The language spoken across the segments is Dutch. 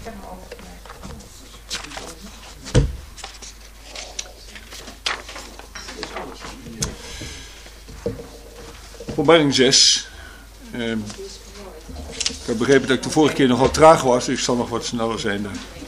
heb hem opgemerkt. Openbaring 6. Ik heb begrepen dat ik de vorige keer nogal traag was, dus ik zal nog wat sneller zijn dan.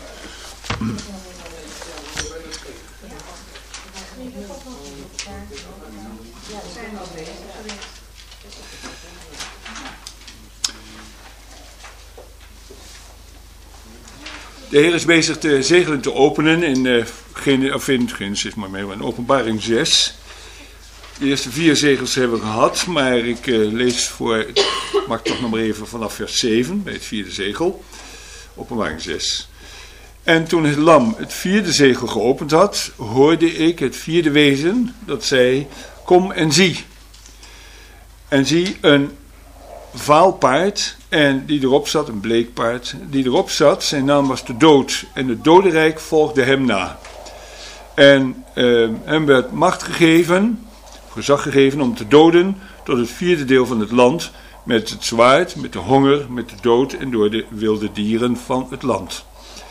De Heer is bezig de zegelen te openen in Genesis, maar in Openbaring 6. De eerste 4 zegels hebben we gehad, maar ik lees voor, mag toch nog maar even vanaf vers 7, bij het 4e zegel, Openbaring 6. En toen het lam het 4e zegel geopend had, hoorde ik het 4e wezen, dat zei, kom en zie. En zie een vaal paard, en die erop zat, een bleek paard, die erop zat, zijn naam was de dood, en het dodenrijk volgde hem na. En hem werd macht gegeven, gezag gegeven om te doden tot het 4e deel van het land, met het zwaard, met de honger, met de dood en door de wilde dieren van het land.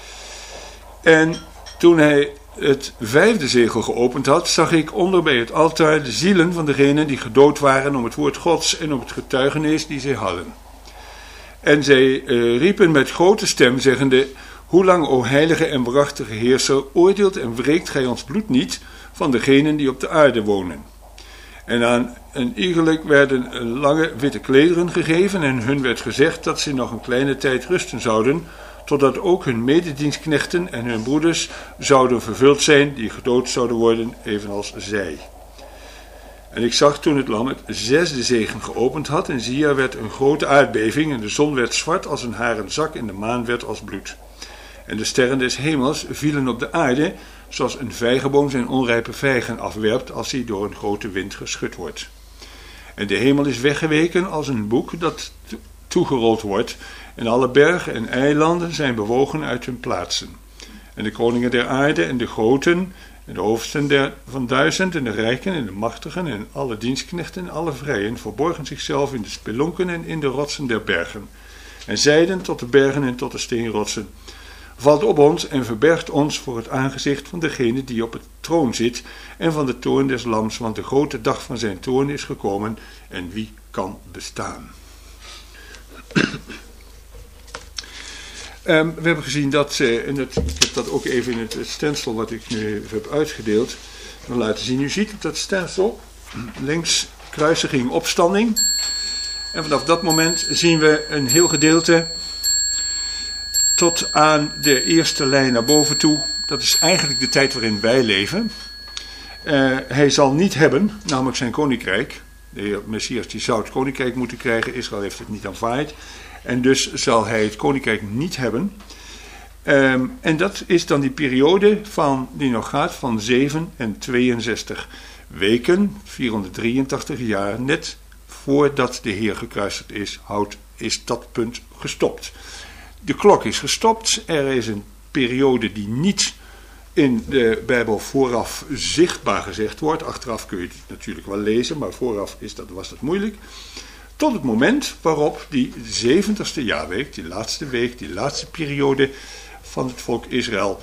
En toen hij het 5e zegel geopend had, zag ik onder bij het altaar de zielen van degenen die gedood waren om het woord Gods en om het getuigenis die zij hadden. En zij riepen met grote stem, zeggende, hoe lang, o heilige en waarachtige heerser, oordeelt en wreekt gij ons bloed niet van degenen die op de aarde wonen? En aan een iegelijk werden lange witte klederen gegeven en hun werd gezegd dat ze nog een kleine tijd rusten zouden, totdat ook hun mededienstknechten en hun broeders zouden vervuld zijn, die gedood zouden worden, evenals zij. En ik zag toen het lam het 6e zegel geopend had, en zie, er werd een grote aardbeving, en de zon werd zwart als een haren zak, en de maan werd als bloed. En de sterren des hemels vielen op de aarde, zoals een vijgenboom zijn onrijpe vijgen afwerpt als hij door een grote wind geschud wordt. En de hemel is weggeweken als een boek dat toegerold wordt, en alle bergen en eilanden zijn bewogen uit hun plaatsen. En de koningen der aarde en de groten, en de hoofdsten van 1000, en de rijken en de machtigen, en alle dienstknechten en alle vrijen verborgen zichzelf in de spelonken en in de rotsen der bergen. En zeiden tot de bergen en tot de steenrotsen, valt op ons en verbergt ons voor het aangezicht van degene die op het troon zit en van de toorn des lams, want de grote dag van zijn toorn is gekomen en wie kan bestaan? We hebben gezien dat, ik heb dat ook even in het stencil wat ik nu heb uitgedeeld nog laten zien. U ziet op dat stencil links kruisiging, opstanding. En vanaf dat moment zien we een heel gedeelte tot aan de eerste lijn naar boven toe. Dat is eigenlijk de tijd waarin wij leven. Hij zal niet hebben, namelijk zijn koninkrijk. De heer Messias die zou het koninkrijk moeten krijgen. Israël heeft het niet aanvaard. En dus zal hij het koninkrijk niet hebben. En dat is dan die periode die nog gaat van 7 en 62 weken, 483 jaar, net voordat de Heer gekruisigd is dat punt gestopt. De klok is gestopt. Er is een periode die niet in de Bijbel vooraf zichtbaar gezegd wordt. Achteraf kun je het natuurlijk wel lezen, maar vooraf was dat moeilijk. Tot het moment waarop die 70ste jaarweek, die laatste periode van het volk Israël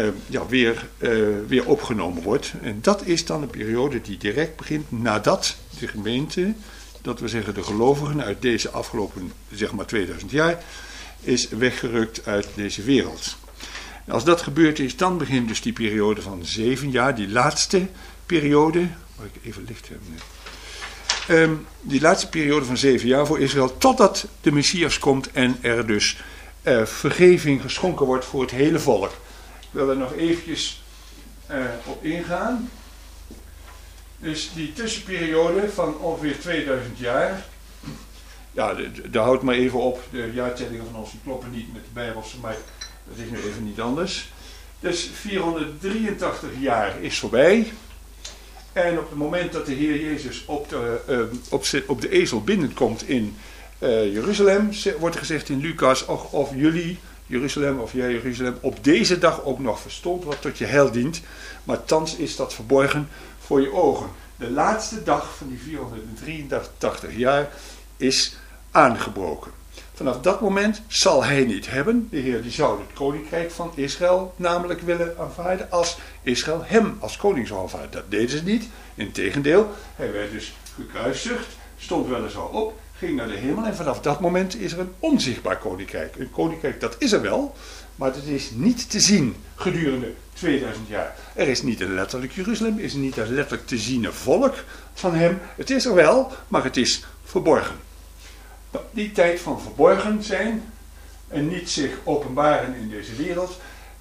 weer opgenomen wordt. En dat is dan een periode die direct begint nadat de gemeente, dat we zeggen de gelovigen uit deze afgelopen 2000 jaar, is weggerukt uit deze wereld. En als dat gebeurd is, dan begint dus die periode van 7 jaar, die laatste periode, mag ik even licht hebben? Die laatste periode van 7 jaar voor Israël, totdat de Messias komt en er dus vergeving geschonken wordt voor het hele volk. Ik wil er nog eventjes op ingaan. Dus die tussenperiode van ongeveer 2000 jaar, ja, daar houdt maar even op, de jaartellingen van ons die kloppen niet met de Bijbelse, maar dat is nu even niet anders. Dus 483 jaar is voorbij. En op het moment dat de Heer Jezus op de ezel binnenkomt in Jeruzalem, wordt er gezegd in Lucas, of jullie, Jeruzalem, of jij Jeruzalem, op deze dag ook nog verstold wat tot je heil dient, maar thans is dat verborgen voor je ogen. De laatste dag van die 483 jaar is aangebroken. Vanaf dat moment zal hij niet hebben. De Heer die zou het koninkrijk van Israël namelijk willen aanvaarden als Israël hem als koning zou aanvaarden. Dat deden ze niet. Integendeel, hij werd dus gekruisigd, stond weliswaar op, ging naar de hemel en vanaf dat moment is er een onzichtbaar koninkrijk. Een koninkrijk dat is er wel, maar het is niet te zien gedurende 2000 jaar. Er is niet een letterlijk Jeruzalem, er is niet een letterlijk te ziene volk van hem. Het is er wel, maar het is verborgen. Die tijd van verborgen zijn en niet zich openbaren in deze wereld,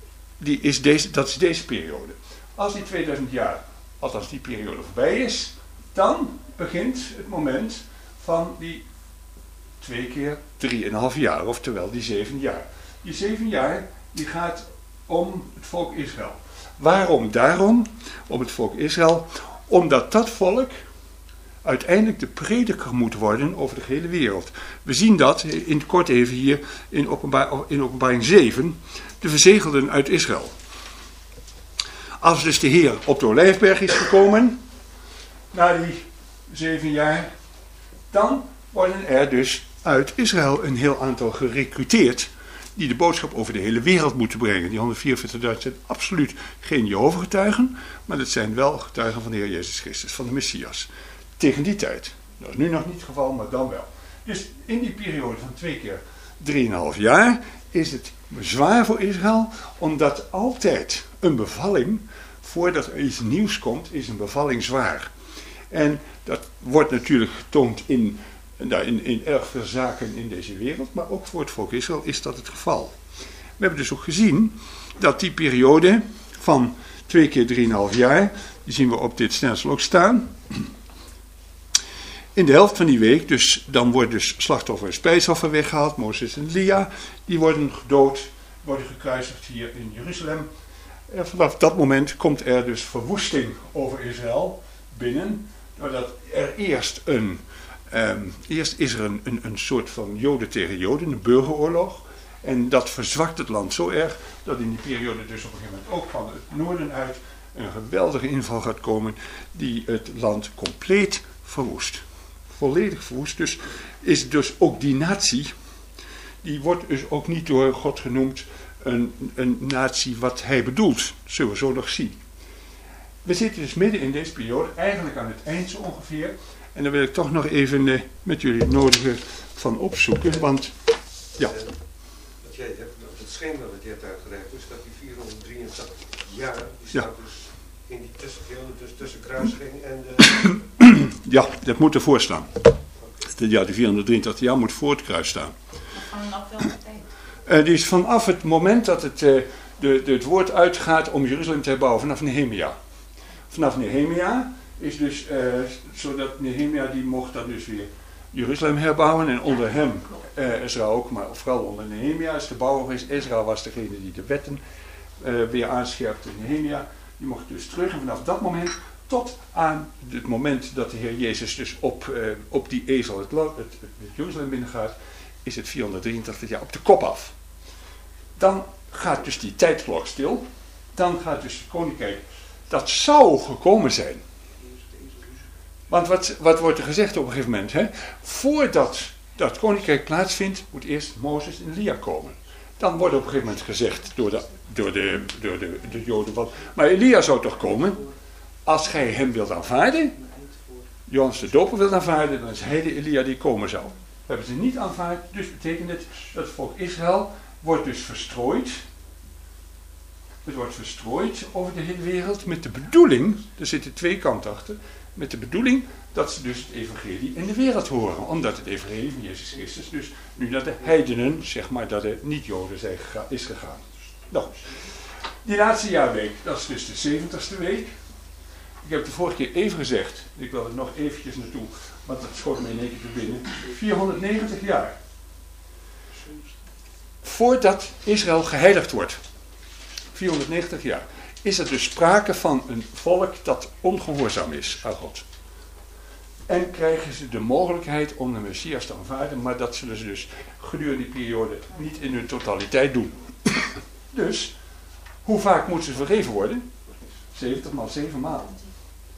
dat is deze periode. Als die 2000 jaar, althans die periode voorbij is, dan begint het moment van die 2 keer 3,5 jaar, oftewel die 7 jaar. Die 7 jaar die gaat om het volk Israël. Waarom daarom? Om het volk Israël, omdat dat volk uiteindelijk de prediker moet worden over de hele wereld. We zien dat in het kort even hier in Openbaring 7, de verzegelden uit Israël. Als dus de Heer op de Olijfberg is gekomen, na die 7 jaar, dan worden er dus uit Israël een heel aantal gerekruteerd die de boodschap over de hele wereld moeten brengen. Die 144.000 zijn absoluut geen Jehovah-getuigen, maar dat zijn wel getuigen van de Heer Jezus Christus, van de Messias. Tegen die tijd. Dat is nu nog niet het geval, maar dan wel. Dus in die periode van 2 keer 3,5 jaar is het zwaar voor Israël, omdat altijd een bevalling, voordat er iets nieuws komt, is een bevalling zwaar. En dat wordt natuurlijk getoond in erg veel zaken in deze wereld, maar ook voor het volk Israël is dat het geval. We hebben dus ook gezien dat die periode van 2 keer 3,5 jaar, die zien we op dit stelsel ook staan. In de helft van die week, dus dan wordt dus slachtoffer en spijsoffer weggehaald. Mozes en Elia, die worden gedood, worden gekruisigd hier in Jeruzalem. En vanaf dat moment komt er dus verwoesting over Israël binnen. Doordat er eerst is er een soort van Joden tegen Joden, een burgeroorlog. En dat verzwakt het land zo erg dat in die periode dus op een gegeven moment ook van het noorden uit een geweldige inval gaat komen die het land compleet verwoest. Volledig verwoest. Dus is dus ook die natie, die wordt dus ook niet door God genoemd een natie wat hij bedoelt. Dat zullen we zo nog zien. We zitten dus midden in deze periode, eigenlijk aan het eind zo ongeveer. En daar wil ik toch nog even met jullie het nodige van opzoeken. Want, ja. Wat jij hebt, het schema wat je hebt uitgelegd, dus dat die 483 jaar, die staat dus in die tussenperiode, dus tussen kruisiging en de... Ja, dat moet ervoor staan. Ja, die 483 jaar moet voor het kruis staan. Vanaf welke tijd? Die is vanaf het moment dat het woord uitgaat om Jeruzalem te herbouwen, vanaf Nehemia. Vanaf Nehemia is dus, zodat Nehemia die mocht dan dus weer Jeruzalem herbouwen en onder hem, Ezra ook, maar vooral onder Nehemia is de bouwer geweest. Ezra was degene die de wetten weer aanscherpte. Nehemia, die mocht dus terug en vanaf dat moment tot aan het moment dat de Heer Jezus dus op die ezel het Jeruzalem binnengaat, is het 483 jaar op de kop af. Dan gaat dus die tijdklok stil. Dan gaat dus het koninkrijk, dat zou gekomen zijn. Want wat wordt er gezegd op een gegeven moment? Hè? Voordat dat koninkrijk plaatsvindt, moet eerst Mozes en Elia komen. Dan wordt op een gegeven moment gezegd door de Joden, maar Elia zou toch komen? Als gij hem wilt aanvaarden, Johannes de Doper wilt aanvaarden, dan is hij de Elia die komen zou. We hebben ze niet aanvaard, dus betekent het dat het volk Israël wordt dus verstrooid. Het wordt verstrooid over de hele wereld met de bedoeling, er zitten 2 kanten achter, met de bedoeling dat ze dus het evangelie in de wereld horen. Omdat het evangelie van Jezus Christus dus nu naar de heidenen, zeg maar, dat de niet-Joden is gegaan. Nou, die laatste jaarweek, dat is dus de 70ste week. Ik heb het de vorige keer even gezegd, ik wil er nog eventjes naartoe, want dat schoot me in één keer te binnen. 490 jaar. Voordat Israël geheiligd wordt. 490 jaar. Is er dus sprake van een volk dat ongehoorzaam is aan God. En krijgen ze de mogelijkheid om de Messias te aanvaarden, maar dat zullen ze dus gedurende die periode niet in hun totaliteit doen. Dus, hoe vaak moeten ze vergeven worden? 70 maal 7 maal.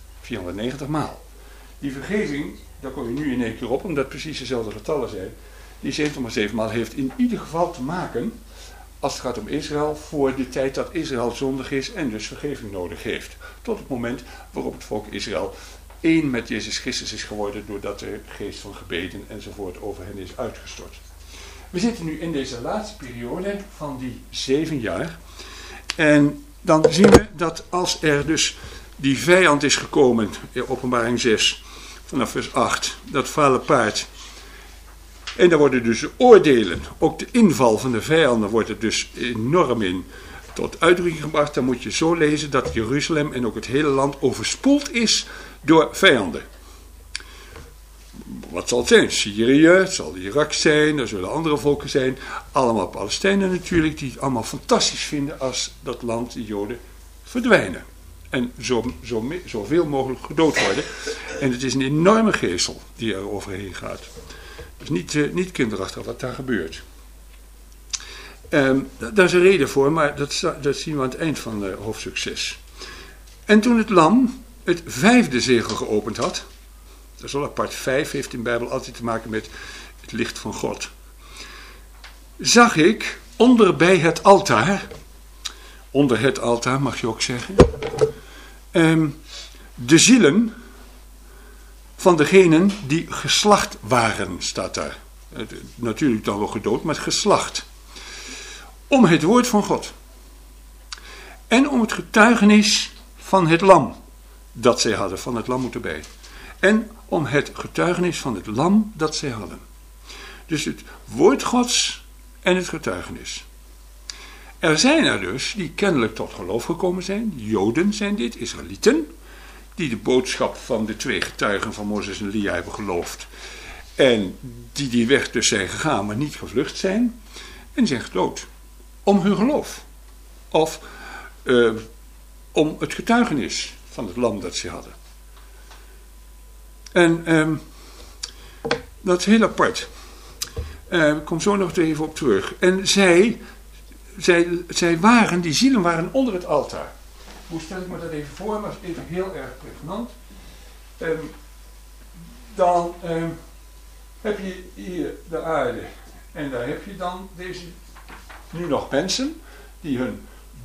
490 maal. Die vergeving, daar kom je nu in één keer op, omdat het precies dezelfde getallen zijn. Die 70,7 maal heeft in ieder geval te maken, als het gaat om Israël, voor de tijd dat Israël zondig is en dus vergeving nodig heeft. Tot het moment waarop het volk Israël één met Jezus Christus is geworden, doordat de geest van gebeden enzovoort over hen is uitgestort. We zitten nu in deze laatste periode van die 7 jaar. En dan zien we dat als er dus die vijand is gekomen, in Openbaring 6, vanaf vers 8, dat vale paard. En daar worden dus de oordelen, ook de inval van de vijanden wordt er dus enorm in tot uitdrukking gebracht. Dan moet je zo lezen dat Jeruzalem en ook het hele land overspoeld is door vijanden. Wat zal het zijn? Syrië, het zal Irak zijn, er zullen andere volken zijn. Allemaal Palestijnen natuurlijk, die het allemaal fantastisch vinden als dat land, de Joden, verdwijnen. En zoveel mogelijk gedood worden. En het is een enorme geestel die er overheen gaat. Dus niet kinderachtig wat daar gebeurt. Daar is een reden voor, maar dat zien we aan het eind van hoofdstuk 6. En toen het lam het 5e zegel geopend had, dat is wel apart, 5 heeft in de Bijbel altijd te maken met het licht van God, zag ik onder bij het altaar, onder het altaar mag je ook zeggen, de zielen van degenen die geslacht waren, staat daar. Natuurlijk dan wel gedood, maar geslacht. Om het woord van God. En om het getuigenis van het lam dat zij hadden, van het lam moet erbij. En om het getuigenis van het lam dat zij hadden. Dus het woord Gods en het getuigenis. Er zijn er dus die kennelijk tot geloof gekomen zijn. Joden zijn dit, Israëlieten. Die de boodschap van de 2 getuigen van Mozes en Elia hebben geloofd. En die weg dus zijn gegaan, maar niet gevlucht zijn. En zijn gedood. Om hun geloof. Of om het getuigenis van het lam dat ze hadden. En dat is heel apart. Ik kom zo nog even op terug. En zij waren, die zielen waren onder het altaar. Hoe stel ik me dat even voor, maar even heel erg pregnant. Dan heb je hier de aarde. En daar heb je dan deze, nu nog mensen, die hun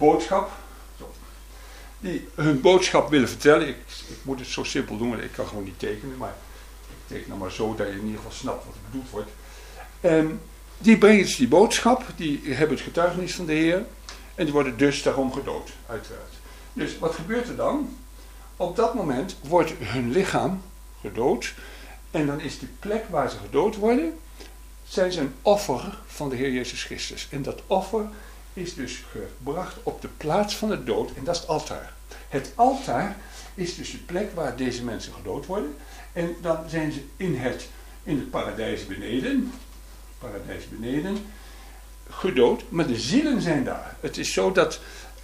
boodschap willen vertellen. Ik moet het zo simpel doen, want ik kan gewoon niet tekenen, maar ik teken nou maar zo dat je in ieder geval snapt wat er bedoeld wordt. Die brengen dus die boodschap, die hebben het getuigenis van de Heer en die worden dus daarom gedood, uiteraard. Dus wat gebeurt er dan? Op dat moment wordt hun lichaam gedood en dan is de plek waar ze gedood worden, zijn ze een offer van de Heer Jezus Christus. En dat offer is dus gebracht op de plaats van de dood en dat is het altaar. Het altaar is dus de plek waar deze mensen gedood worden en dan zijn ze in het paradijs beneden, gedood, maar de zielen zijn daar. Het is zo dat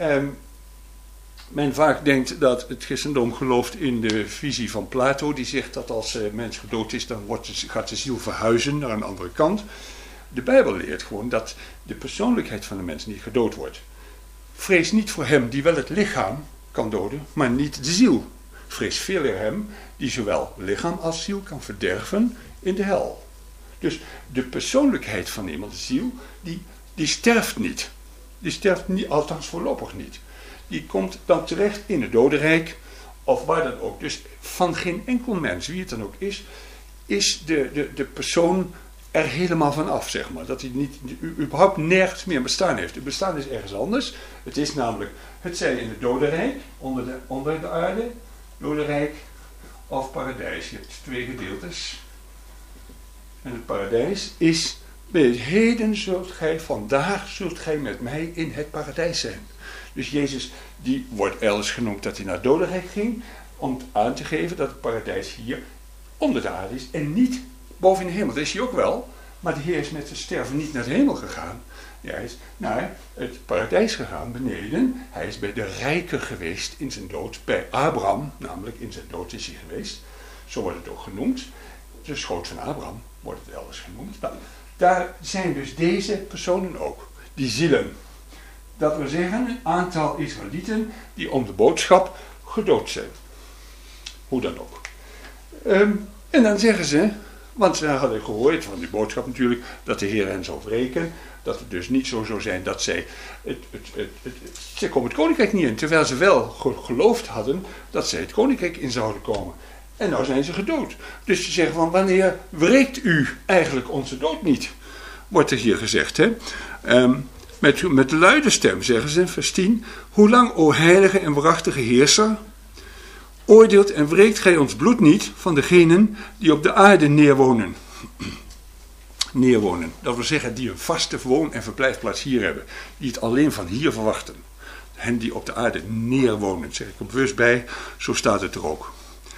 men vaak denkt dat het christendom gelooft in de visie van Plato, die zegt dat als een mens gedood is, dan gaat de ziel verhuizen naar een andere kant. De Bijbel leert gewoon dat de persoonlijkheid van de mens niet gedood wordt. Vrees niet voor hem die wel het lichaam kan doden, maar niet de ziel. Vrees veel er hem die zowel lichaam als ziel kan verderven in de hel. Dus de persoonlijkheid van iemand, de ziel, die sterft niet. Die sterft niet, althans voorlopig niet. Die komt dan terecht in het dodenrijk, of waar dan ook. Dus van geen enkel mens, wie het dan ook is de persoon er helemaal van af, zeg maar. Dat hij überhaupt nergens meer bestaan heeft. Het bestaan is ergens anders. Het is namelijk, het zij in het dodenrijk, onder de aarde, dodenrijk of paradijs. Je hebt 2 gedeeltes. En het paradijs is, vandaag zult gij met mij in het paradijs zijn. Dus Jezus, die wordt elders genoemd dat hij naar het dodenrijk ging, om aan te geven dat het paradijs hier onder de aarde is en niet boven in de hemel. Dat is hij ook wel, maar de Heer is met zijn sterven niet naar de hemel gegaan. Hij is naar het paradijs gegaan, beneden. Hij is bij de rijken geweest in zijn dood, bij Abraham, namelijk in zijn dood is hij geweest. Zo wordt het ook genoemd. De schoot van Abraham wordt het elders genoemd. Nou, daar zijn dus deze personen ook, die zielen. Dat wil zeggen, een aantal Israëlieten die om de boodschap gedood zijn. Hoe dan ook. En dan zeggen ze, Want ze hadden gehoord van die boodschap natuurlijk dat de Heer hen zou wreken. Dat het dus niet zo zou zijn dat zij... Ze komen het koninkrijk niet in. Terwijl ze wel geloofd hadden dat zij het koninkrijk in zouden komen. En nou zijn ze gedood. Dus ze zeggen van, wanneer wreekt u eigenlijk onze dood niet? Wordt er hier gezegd, hè? Met luide stem zeggen ze in vers 10. Hoe lang, o heilige en waarachtige heerser, oordeelt en wreekt gij ons bloed niet van degenen die op de aarde neerwonen. Neerwonen, dat wil zeggen die een vaste woon- en verblijfplaats hier hebben. Die het alleen van hier verwachten. Hen die op de aarde neerwonen, zeg ik er bewust bij, zo staat het er ook.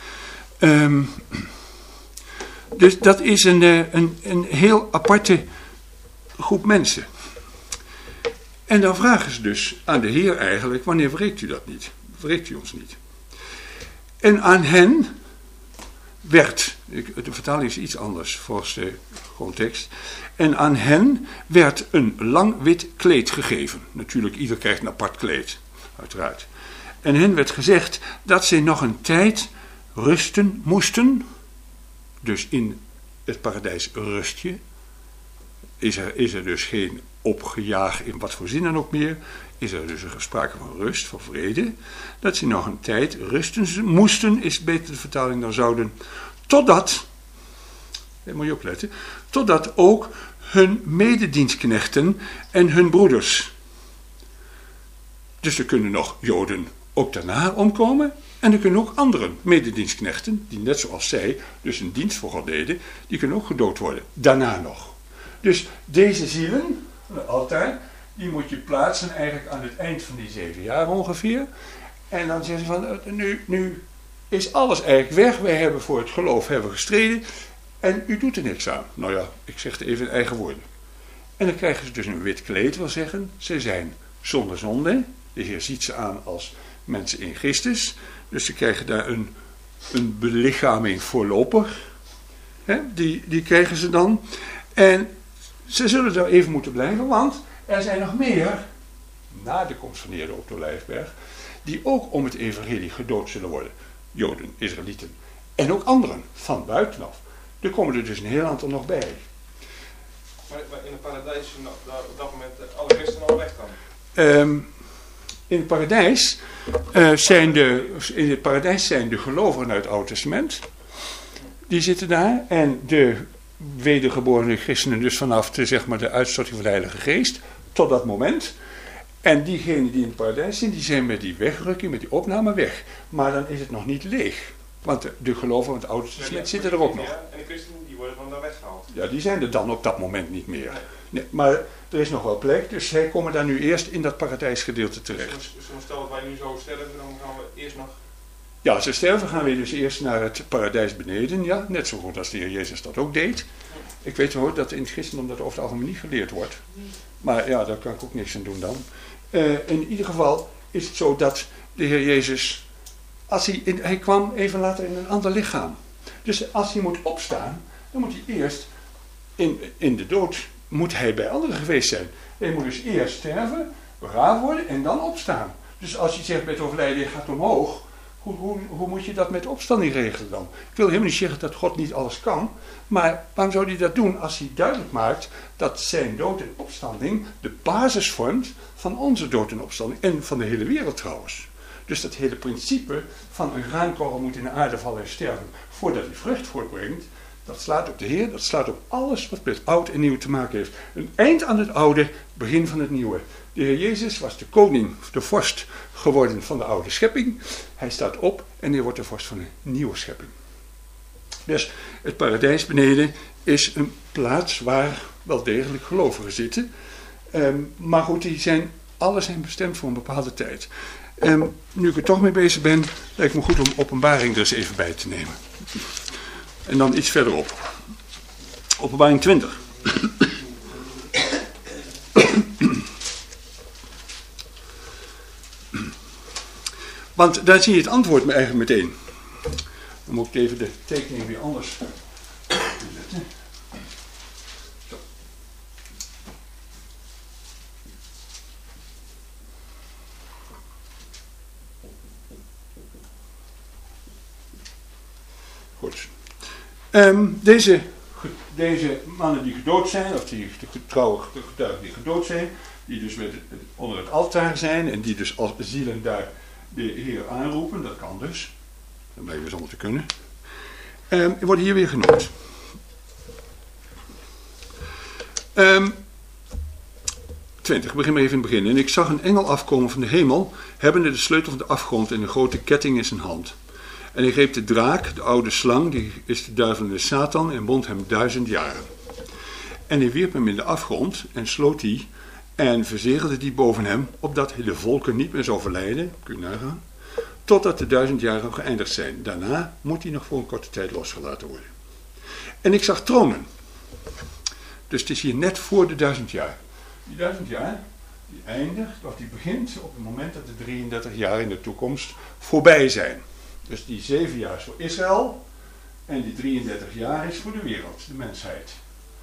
Dus dat is een heel aparte groep mensen. En dan vragen ze dus aan de Heer eigenlijk, wanneer wreekt u dat niet? Wreekt u ons niet? En aan hen werd, de vertaling is iets anders volgens de grondtekst, en aan hen werd een lang wit kleed gegeven. Natuurlijk, ieder krijgt een apart kleed, uiteraard. En hen werd gezegd dat zij nog een tijd rusten moesten. Dus in het paradijs rust je. Is er dus geen opgejaagd in wat voor zin dan ook meer. Is er dus een sprake van rust, van vrede. Dat ze nog een tijd rusten moesten, is beter de vertaling dan zouden. Totdat, daar moet je opletten, totdat ook hun mededienstknechten en hun broeders. Dus er kunnen nog Joden ook daarna omkomen. En er kunnen ook andere mededienstknechten, die net zoals zij dus een dienst voor God deden, die kunnen ook gedood worden. Daarna nog. Dus deze zielen, altijd, die moet je plaatsen eigenlijk aan het eind van die 7 jaar ongeveer. En dan zeggen ze van, nu is alles eigenlijk weg. Wij hebben voor het geloof gestreden. En u doet er niks aan. Nou ja, ik zeg het even in eigen woorden. En dan krijgen ze dus een wit kleed, wil zeggen. Ze zijn zonder zonde. De Heer ziet ze aan als mensen in Christus. Dus ze krijgen daar een belichaming voorlopig. Die krijgen ze dan. En ze zullen daar even moeten blijven, want er zijn nog meer, na de komst van de Heer op de Olijfberg, die ook om het evangelie gedood zullen worden. Joden, Israëlieten. En ook anderen, van buitenaf. Er komen er dus een heel aantal nog bij. Maar in het paradijs zijn op dat moment alle christenen al weg dan? In het paradijs zijn de gelovigen uit het Oude Testament. Die zitten daar. En de wedergeborene christenen dus vanaf de uitstorting van de Heilige Geest. Tot dat moment. En diegenen die in het paradijs zijn, die zijn met die wegrukking, met die opname weg. Maar dan is het nog niet leeg. Want de gelovigen van het Oude Testament zitten er ook nog. Ja, en de christenen die worden van daar weggehaald. Ja, die zijn er dan op dat moment niet meer. Nee, maar er is nog wel plek, dus zij komen daar nu eerst in dat paradijsgedeelte terecht. Dus stel dat wij nu zo sterven, dan gaan we eerst nog... Ja, als we sterven gaan we dus eerst naar het paradijs beneden, ja. Net zo goed als de Heer Jezus dat ook deed. Ik weet wel dat in het christendom dat over het algemeen niet geleerd wordt. Maar ja, daar kan ik ook niks aan doen dan. In ieder geval is het zo dat de Heer Jezus, hij kwam even later in een ander lichaam. Dus als hij moet opstaan, dan moet hij eerst in de dood moet hij bij anderen geweest zijn. Hij moet dus eerst sterven, begraven worden en dan opstaan. Dus als je zegt bij het overlijden, je gaat omhoog, hoe moet je dat met opstanding regelen dan? Ik wil helemaal niet zeggen dat God niet alles kan, maar waarom zou hij dat doen als hij duidelijk maakt dat zijn dood en opstanding de basis vormt van onze dood en opstanding en van de hele wereld trouwens. Dus dat hele principe van een graankorrel moet in de aarde vallen en sterven voordat hij vrucht voortbrengt, dat slaat op de Heer, dat slaat op alles wat met oud en nieuw te maken heeft. Een eind aan het oude, begin van het nieuwe. De Heer Jezus was de koning, de vorst geworden van de oude schepping. Hij staat op en hij wordt de vorst van een nieuwe schepping. Dus het paradijs beneden is een plaats waar wel degelijk gelovigen zitten. Maar goed, alle zijn bestemd voor een bepaalde tijd. Nu ik er toch mee bezig ben, lijkt me goed om Openbaring er eens even bij te nemen. En dan iets verderop. Openbaring 20. Want daar zie je het antwoord eigenlijk meteen. Dan moet ik even de tekening weer anders zetten. Zo. Goed. Deze deze mannen die gedood zijn, of die trouwe getuigen die gedood zijn, die dus onder het altaar zijn en die dus als zielen daar de Heer aanroepen, dat kan dus. Dat blijven we zonder te kunnen. Worden hier weer genoemd. 20, begin maar even in het begin. En ik zag een engel afkomen van de hemel, hebbende de sleutel van de afgrond en een grote ketting in zijn hand. En hij greep de draak, de oude slang, die is de duivel en de Satan, en bond hem 1000 jaren. En hij wierp hem in de afgrond en sloot die en verzegelde die boven hem, opdat hij de volken niet meer zou verleiden, kun je nagaan, totdat de 1000 jaren geëindigd zijn. Daarna moet hij nog voor een korte tijd losgelaten worden. En ik zag tronen. Dus het is hier net voor de 1000 jaar. Die 1000 jaar, die eindigt, of die begint op het moment dat de 33 jaar in de toekomst voorbij zijn. Dus die 7 jaar is voor Israël en die 33 jaar is voor de wereld, de mensheid.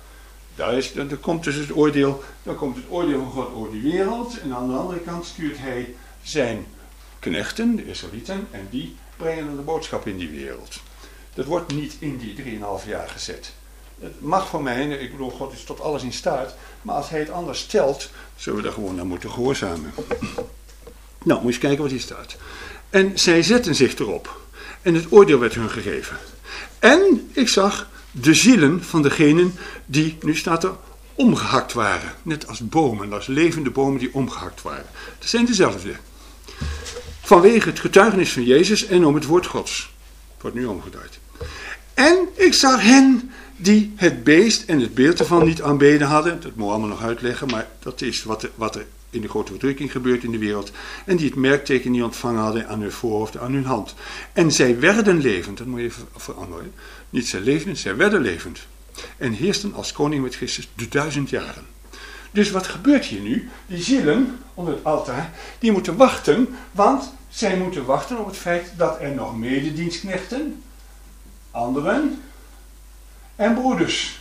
Dan komt dus het oordeel, dan komt het oordeel van God over de wereld en aan de andere kant stuurt hij zijn knechten, de Israëlieten, en die brengen dan de boodschap in die wereld. Dat wordt niet in die 3,5 jaar gezet. Het mag van mij, ik bedoel, God is tot alles in staat, maar als hij het anders stelt, zullen we daar gewoon naar moeten gehoorzamen. Nou, moet je eens kijken wat hier staat. En zij zetten zich erop. En het oordeel werd hun gegeven. En ik zag de zielen van degenen die, nu staat er, omgehakt waren. Net als bomen, als levende bomen die omgehakt waren. Dat zijn dezelfde. Vanwege het getuigenis van Jezus en om het woord Gods. Het wordt nu omgedraaid. En ik zag hen die het beest en het beeld ervan niet aanbeden hadden. Dat moet ik allemaal nog uitleggen, maar dat is wat er in de grote verdrukking gebeurt in de wereld. En die het merkteken niet ontvangen hadden aan hun voorhoofd, aan hun hand. En zij werden levend, dat moet je even veranderen. Niet zij leefden, zij werden levend. En heersten als koning met Christus de 1000 jaren. Dus wat gebeurt hier nu? Die zielen onder het altaar, die moeten wachten, want zij moeten wachten op het feit dat er nog mededienstknechten, anderen en broeders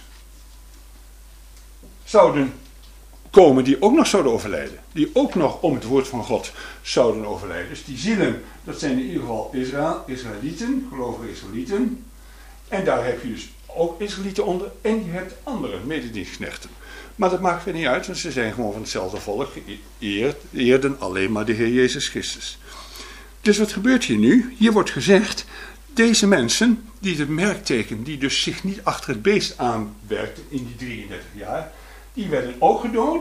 zouden komen die ook nog zouden overlijden. Die ook nog om het woord van God zouden overlijden. Dus die zielen, dat zijn in ieder geval Israëlieten, gelovige Israëlieten. En daar heb je dus ook Israëlieten onder en je hebt andere mededienstknechten. Maar dat maakt weer niet uit, want ze zijn gewoon van hetzelfde volk, eerden alleen maar de Heer Jezus Christus. Dus wat gebeurt hier nu? Hier wordt gezegd, deze mensen, die het merkteken, die dus zich niet achter het beest aanwerkten in die 33 jaar, die werden ook gedood.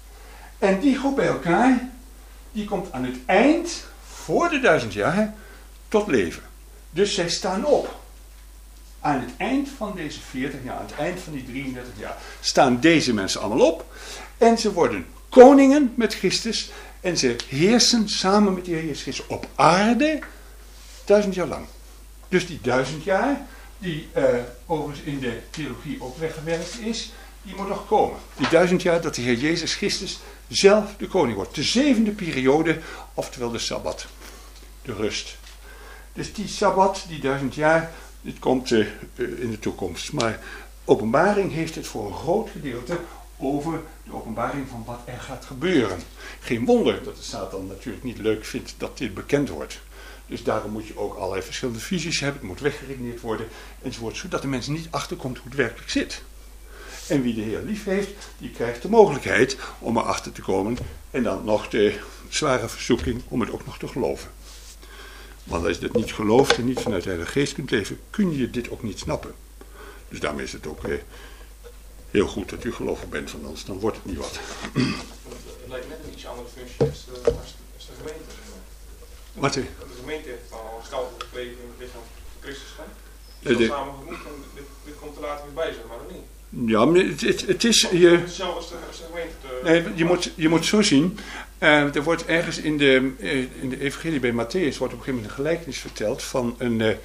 En die groep bij elkaar, die komt aan het eind, voor de 1000 jaar, tot leven. Dus zij staan op. Aan het eind van deze 40 jaar, aan het eind van die 33 jaar, staan deze mensen allemaal op. En ze worden koningen met Christus. En ze heersen samen met de Heer Jezus Christus op aarde 1000 jaar lang. Dus die 1000 jaar, die overigens in de theologie ook weggewerkt is, die moet nog komen. Die 1000 jaar dat de Heer Jezus Christus zelf de koning wordt. De 7e periode, oftewel de Sabbat. De rust. Dus die Sabbat, die 1000 jaar, dit komt in de toekomst. Maar Openbaring heeft het voor een groot gedeelte over de openbaring van wat er gaat gebeuren. Geen wonder dat de Satan natuurlijk niet leuk vindt dat dit bekend wordt. Dus daarom moet je ook allerlei verschillende visies hebben. Het moet weggeredeneerd worden enzovoort. Zodat de mens niet achterkomt hoe het werkelijk zit. En wie de Heer lief heeft, die krijgt de mogelijkheid om erachter te komen. En dan nog de zware verzoeking om het ook nog te geloven. Want als je dat niet gelooft en niet vanuit de Heilige Geest kunt leven, kun je dit ook niet snappen. Dus daarmee is het ook heel goed dat u gelovig bent, want anders dan wordt het niet wat. Het lijkt net een iets andere functie als de gemeente. Wat? De gemeente heeft al gestaltelijk leven in het lichaam van Christus. Het is al samengevoegd en dit komt er later weer bij, zeg maar, of niet? Ja, maar het is... Hetzelfde als de gemeente. Nee, je moet zo zien. Er wordt ergens in de evangelie bij Matthäus wordt op een gegeven moment een gelijkenis verteld van een...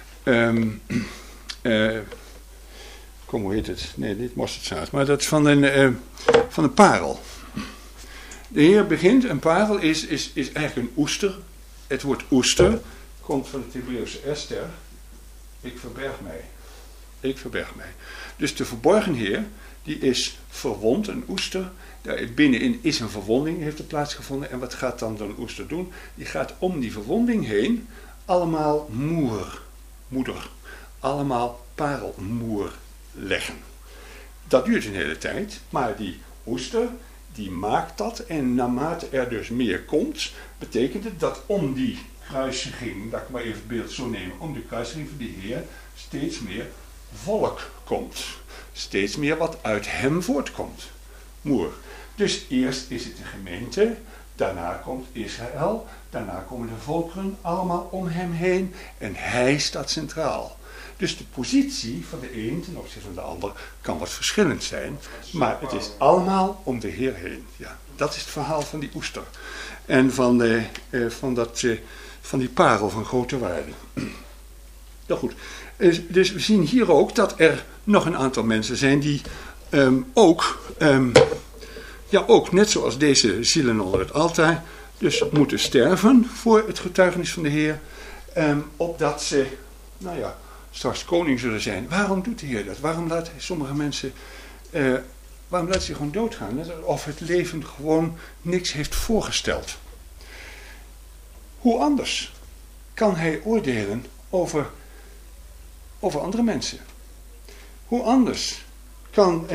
hoe heet het? Nee, niet mosterdzaad, maar dat is van een parel. De Heer begint, een parel is eigenlijk een oester. Het woord oester komt van het Hebreeuwse Esther. Ik verberg mij. Ik verberg mij. Dus de verborgen Heer, die is verwond, een oester. Daar binnenin is een verwonding, heeft er plaatsgevonden. En wat gaat dan zo'n oester doen? Die gaat om die verwonding heen allemaal moeder, allemaal parelmoer leggen. dat duurt een hele tijd, maar die oester, die maakt dat. En naarmate er dus meer komt, betekent het dat om die kruisiging, dat ik maar even het beeld zo neem, om de kruisiging van die Heer steeds meer volk komt. Steeds meer wat uit hem voortkomt. Moer. Dus eerst is het de gemeente, daarna komt Israël, daarna komen de volkeren allemaal om hem heen en hij staat centraal. Dus de positie van de een ten opzichte van de ander kan wat verschillend zijn, maar het is allemaal om de Heer heen. Ja, dat is het verhaal van die oester en van die parel van grote waarde. Nou goed, dus we zien hier ook dat er nog een aantal mensen zijn die ook net zoals deze zielen onder het altaar, dus moeten sterven voor het getuigenis van de Heer, opdat ze, straks koning zullen zijn. Waarom doet de Heer dat? Waarom laat hij sommige mensen, waarom laat hij gewoon doodgaan? Net of het leven gewoon niks heeft voorgesteld. Hoe anders kan hij oordelen over andere mensen? Hoe anders kan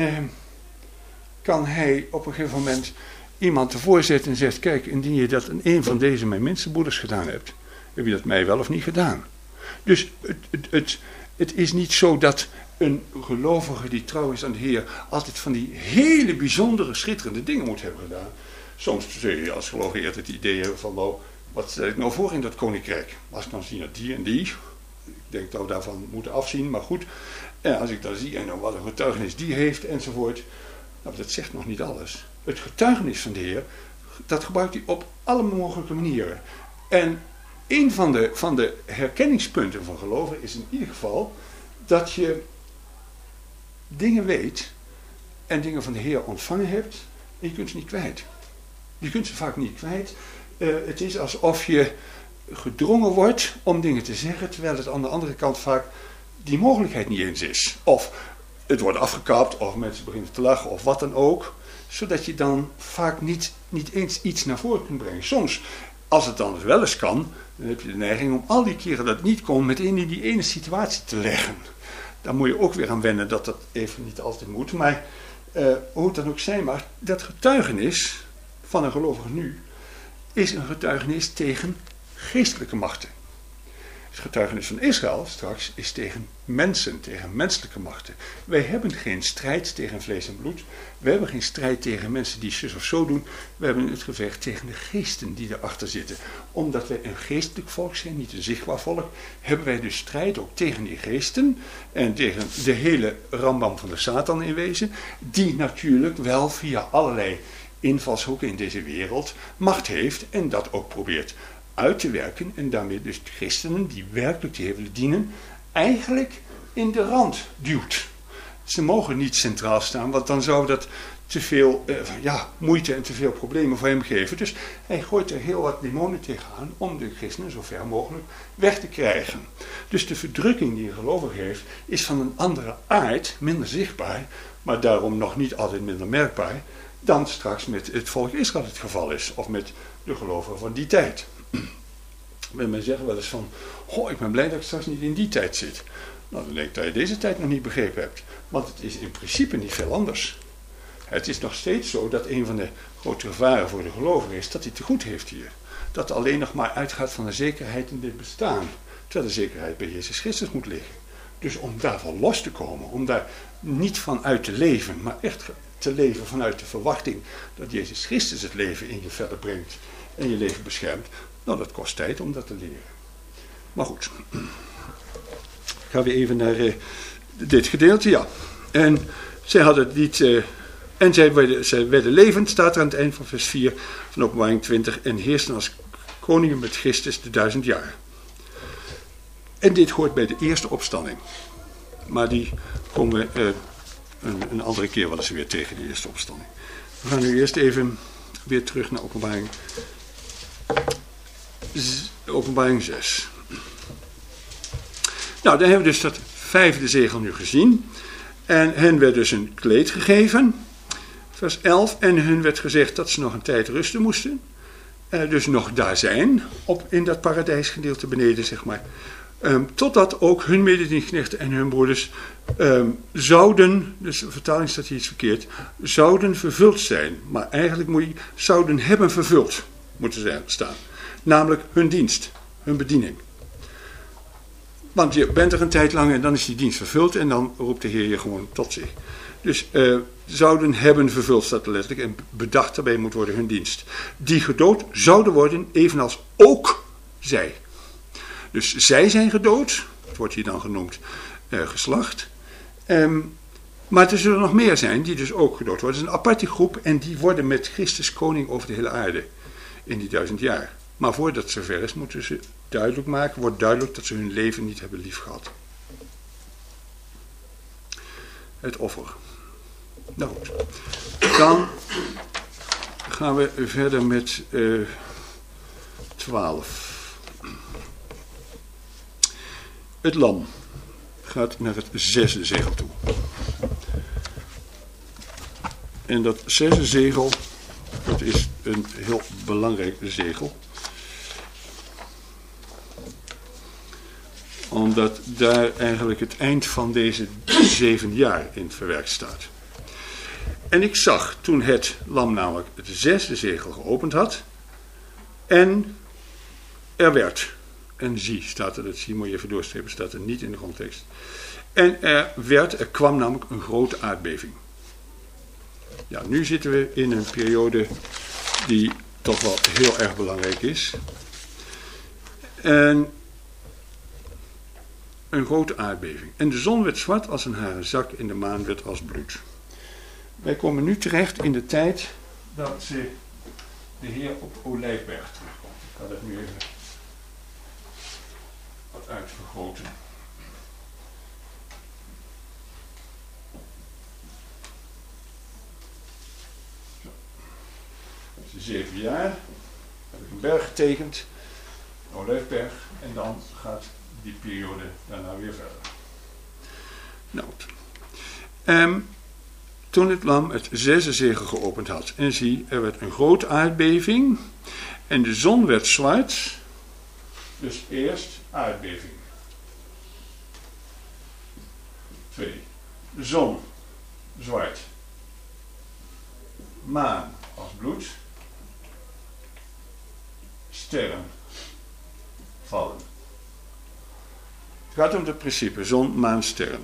hij op een gegeven moment iemand ervoor zetten en zegt, kijk, indien je dat aan een van deze mijn minste broeders gedaan hebt, heb je dat mij wel of niet gedaan? Dus het is niet zo dat een gelovige die trouw is aan de Heer altijd van die hele bijzondere, schitterende dingen moet hebben gedaan. Soms zul je als gelovige eerder het idee hebben van, nou, wat stel ik nou voor in dat koninkrijk? Als ik dan zie dat die en die, ik denk dat we daarvan moeten afzien, maar goed. En als ik dan zie en wat een getuigenis die heeft enzovoort, nou, dat zegt nog niet alles. Het getuigenis van de Heer, dat gebruikt hij op alle mogelijke manieren. En een van de herkenningspunten van geloven is in ieder geval dat je dingen weet en dingen van de Heer ontvangen hebt en je kunt ze niet kwijt. Je kunt ze vaak niet kwijt. Het is alsof je gedrongen wordt om dingen te zeggen, terwijl het aan de andere kant vaak die mogelijkheid niet eens is. Of het wordt afgekapt, of mensen beginnen te lachen, of wat dan ook, zodat je dan vaak niet eens iets naar voren kunt brengen. Soms, als het dan wel eens kan, dan heb je de neiging om al die keren dat het niet kon, meteen in die ene situatie te leggen. Daar moet je ook weer aan wennen dat dat even niet altijd moet. Maar hoe het dan ook zijn mag, dat getuigenis van een gelovige nu is een getuigenis tegen geestelijke machten. Het getuigenis van Israël straks is tegen mensen, tegen menselijke machten. Wij hebben geen strijd tegen vlees en bloed. We hebben geen strijd tegen mensen die zus of zo doen. We hebben het gevecht tegen de geesten die erachter zitten. Omdat wij een geestelijk volk zijn, niet een zichtbaar volk, hebben wij dus strijd ook tegen die geesten en tegen de hele rambam van de Satan in wezen, die natuurlijk wel via allerlei invalshoeken in deze wereld macht heeft en dat ook probeert uit te werken en daarmee dus de christenen die werkelijk die willen dienen eigenlijk in de rand duwt. Ze mogen niet centraal staan, want dan zou dat te veel moeite en te veel problemen voor hem geven. Dus hij gooit er heel wat demonen tegenaan om de christenen zo ver mogelijk weg te krijgen. Dus de verdrukking die een gelovige heeft is van een andere aard, minder zichtbaar, maar daarom nog niet altijd minder merkbaar, dan straks met het volk Israël het geval is, of met de gelovigen van die tijd. Men zegt wel eens van, ik ben blij dat ik straks niet in die tijd zit. Nou, dan denk ik dat je deze tijd nog niet begrepen hebt. Want het is in principe niet veel anders. Het is nog steeds zo dat een van de grote gevaren voor de gelovige is dat hij te goed heeft hier. Dat hij alleen nog maar uitgaat van de zekerheid in dit bestaan. Terwijl de zekerheid bij Jezus Christus moet liggen. Dus om daarvan los te komen, om daar niet van uit te leven, maar echt te leven vanuit de verwachting dat Jezus Christus het leven in je verder brengt en je leven beschermt. Nou, dat kost tijd om dat te leren. Maar goed. Gaan we even naar dit gedeelte, ja. En zij hadden het niet... en zij werden levend, staat er aan het eind van vers 4 van Openbaring 20, en heersten als koningen met Christus de 1000 jaar. En dit hoort bij de eerste opstanding. Maar die komen we een andere keer wel eens weer tegen, de eerste opstanding. We gaan nu eerst even weer terug naar Openbaring 6. Nou, dan hebben we dus dat 5e zegel nu gezien. En hen werd dus een kleed gegeven. Vers 11. En hun werd gezegd dat ze nog een tijd rusten moesten. Dus nog daar zijn. In dat paradijsgedeelte beneden, zeg maar. Totdat ook hun mededienstknechten en hun broeders zouden, dus de vertaling staat hier iets verkeerd, zouden vervuld zijn. Maar eigenlijk zouden hebben vervuld, moeten ze staan. Namelijk hun dienst, hun bediening. Want je bent er een tijd lang en dan is die dienst vervuld en dan roept de Heer je gewoon tot zich. Dus zouden hebben vervuld, staat er letterlijk, en bedacht daarbij moet worden hun dienst. Die gedood zouden worden, evenals ook zij. Dus zij zijn gedood, het wordt hier dan genoemd geslacht. Maar er zullen nog meer zijn die dus ook gedood worden. Het is een aparte groep en die worden met Christus koning over de hele aarde in die 1000 jaar. Maar voordat het zover is, moeten ze wordt duidelijk dat ze hun leven niet hebben liefgehad. Het offer. Nou goed. Dan gaan we verder met 12. Het lam gaat naar het 6e zegel toe. En dat 6e zegel, dat is een heel belangrijk zegel. Omdat daar eigenlijk het eind van deze 7 jaar in verwerkt staat. En ik zag toen het lam namelijk het 6e zegel geopend had. En er werd. En zie staat er, dat zie moet je even doorstrepen, staat er niet in de grondtekst. En er kwam namelijk een grote aardbeving. Ja, nu zitten we in een periode die toch wel heel erg belangrijk is. En een grote aardbeving. En de zon werd zwart als een haren zak en de maan werd als bloed. Wij komen nu terecht in de tijd dat de Heer op de Olijfberg terugkomt. Ik ga dat nu even wat uitvergroten. Zo. Dat is de 7 jaar. Dan heb ik een berg getekend. De Olijfberg. En dan gaat die periode daarna weer verder. Nou goed. Toen het lam het 6e zegel geopend had. En zie, er werd een grote aardbeving. En de zon werd zwart. Dus eerst aardbeving. 2. De zon zwart. Maan als bloed. Sterren vallen. Het gaat om het principe zon, maan, sterren.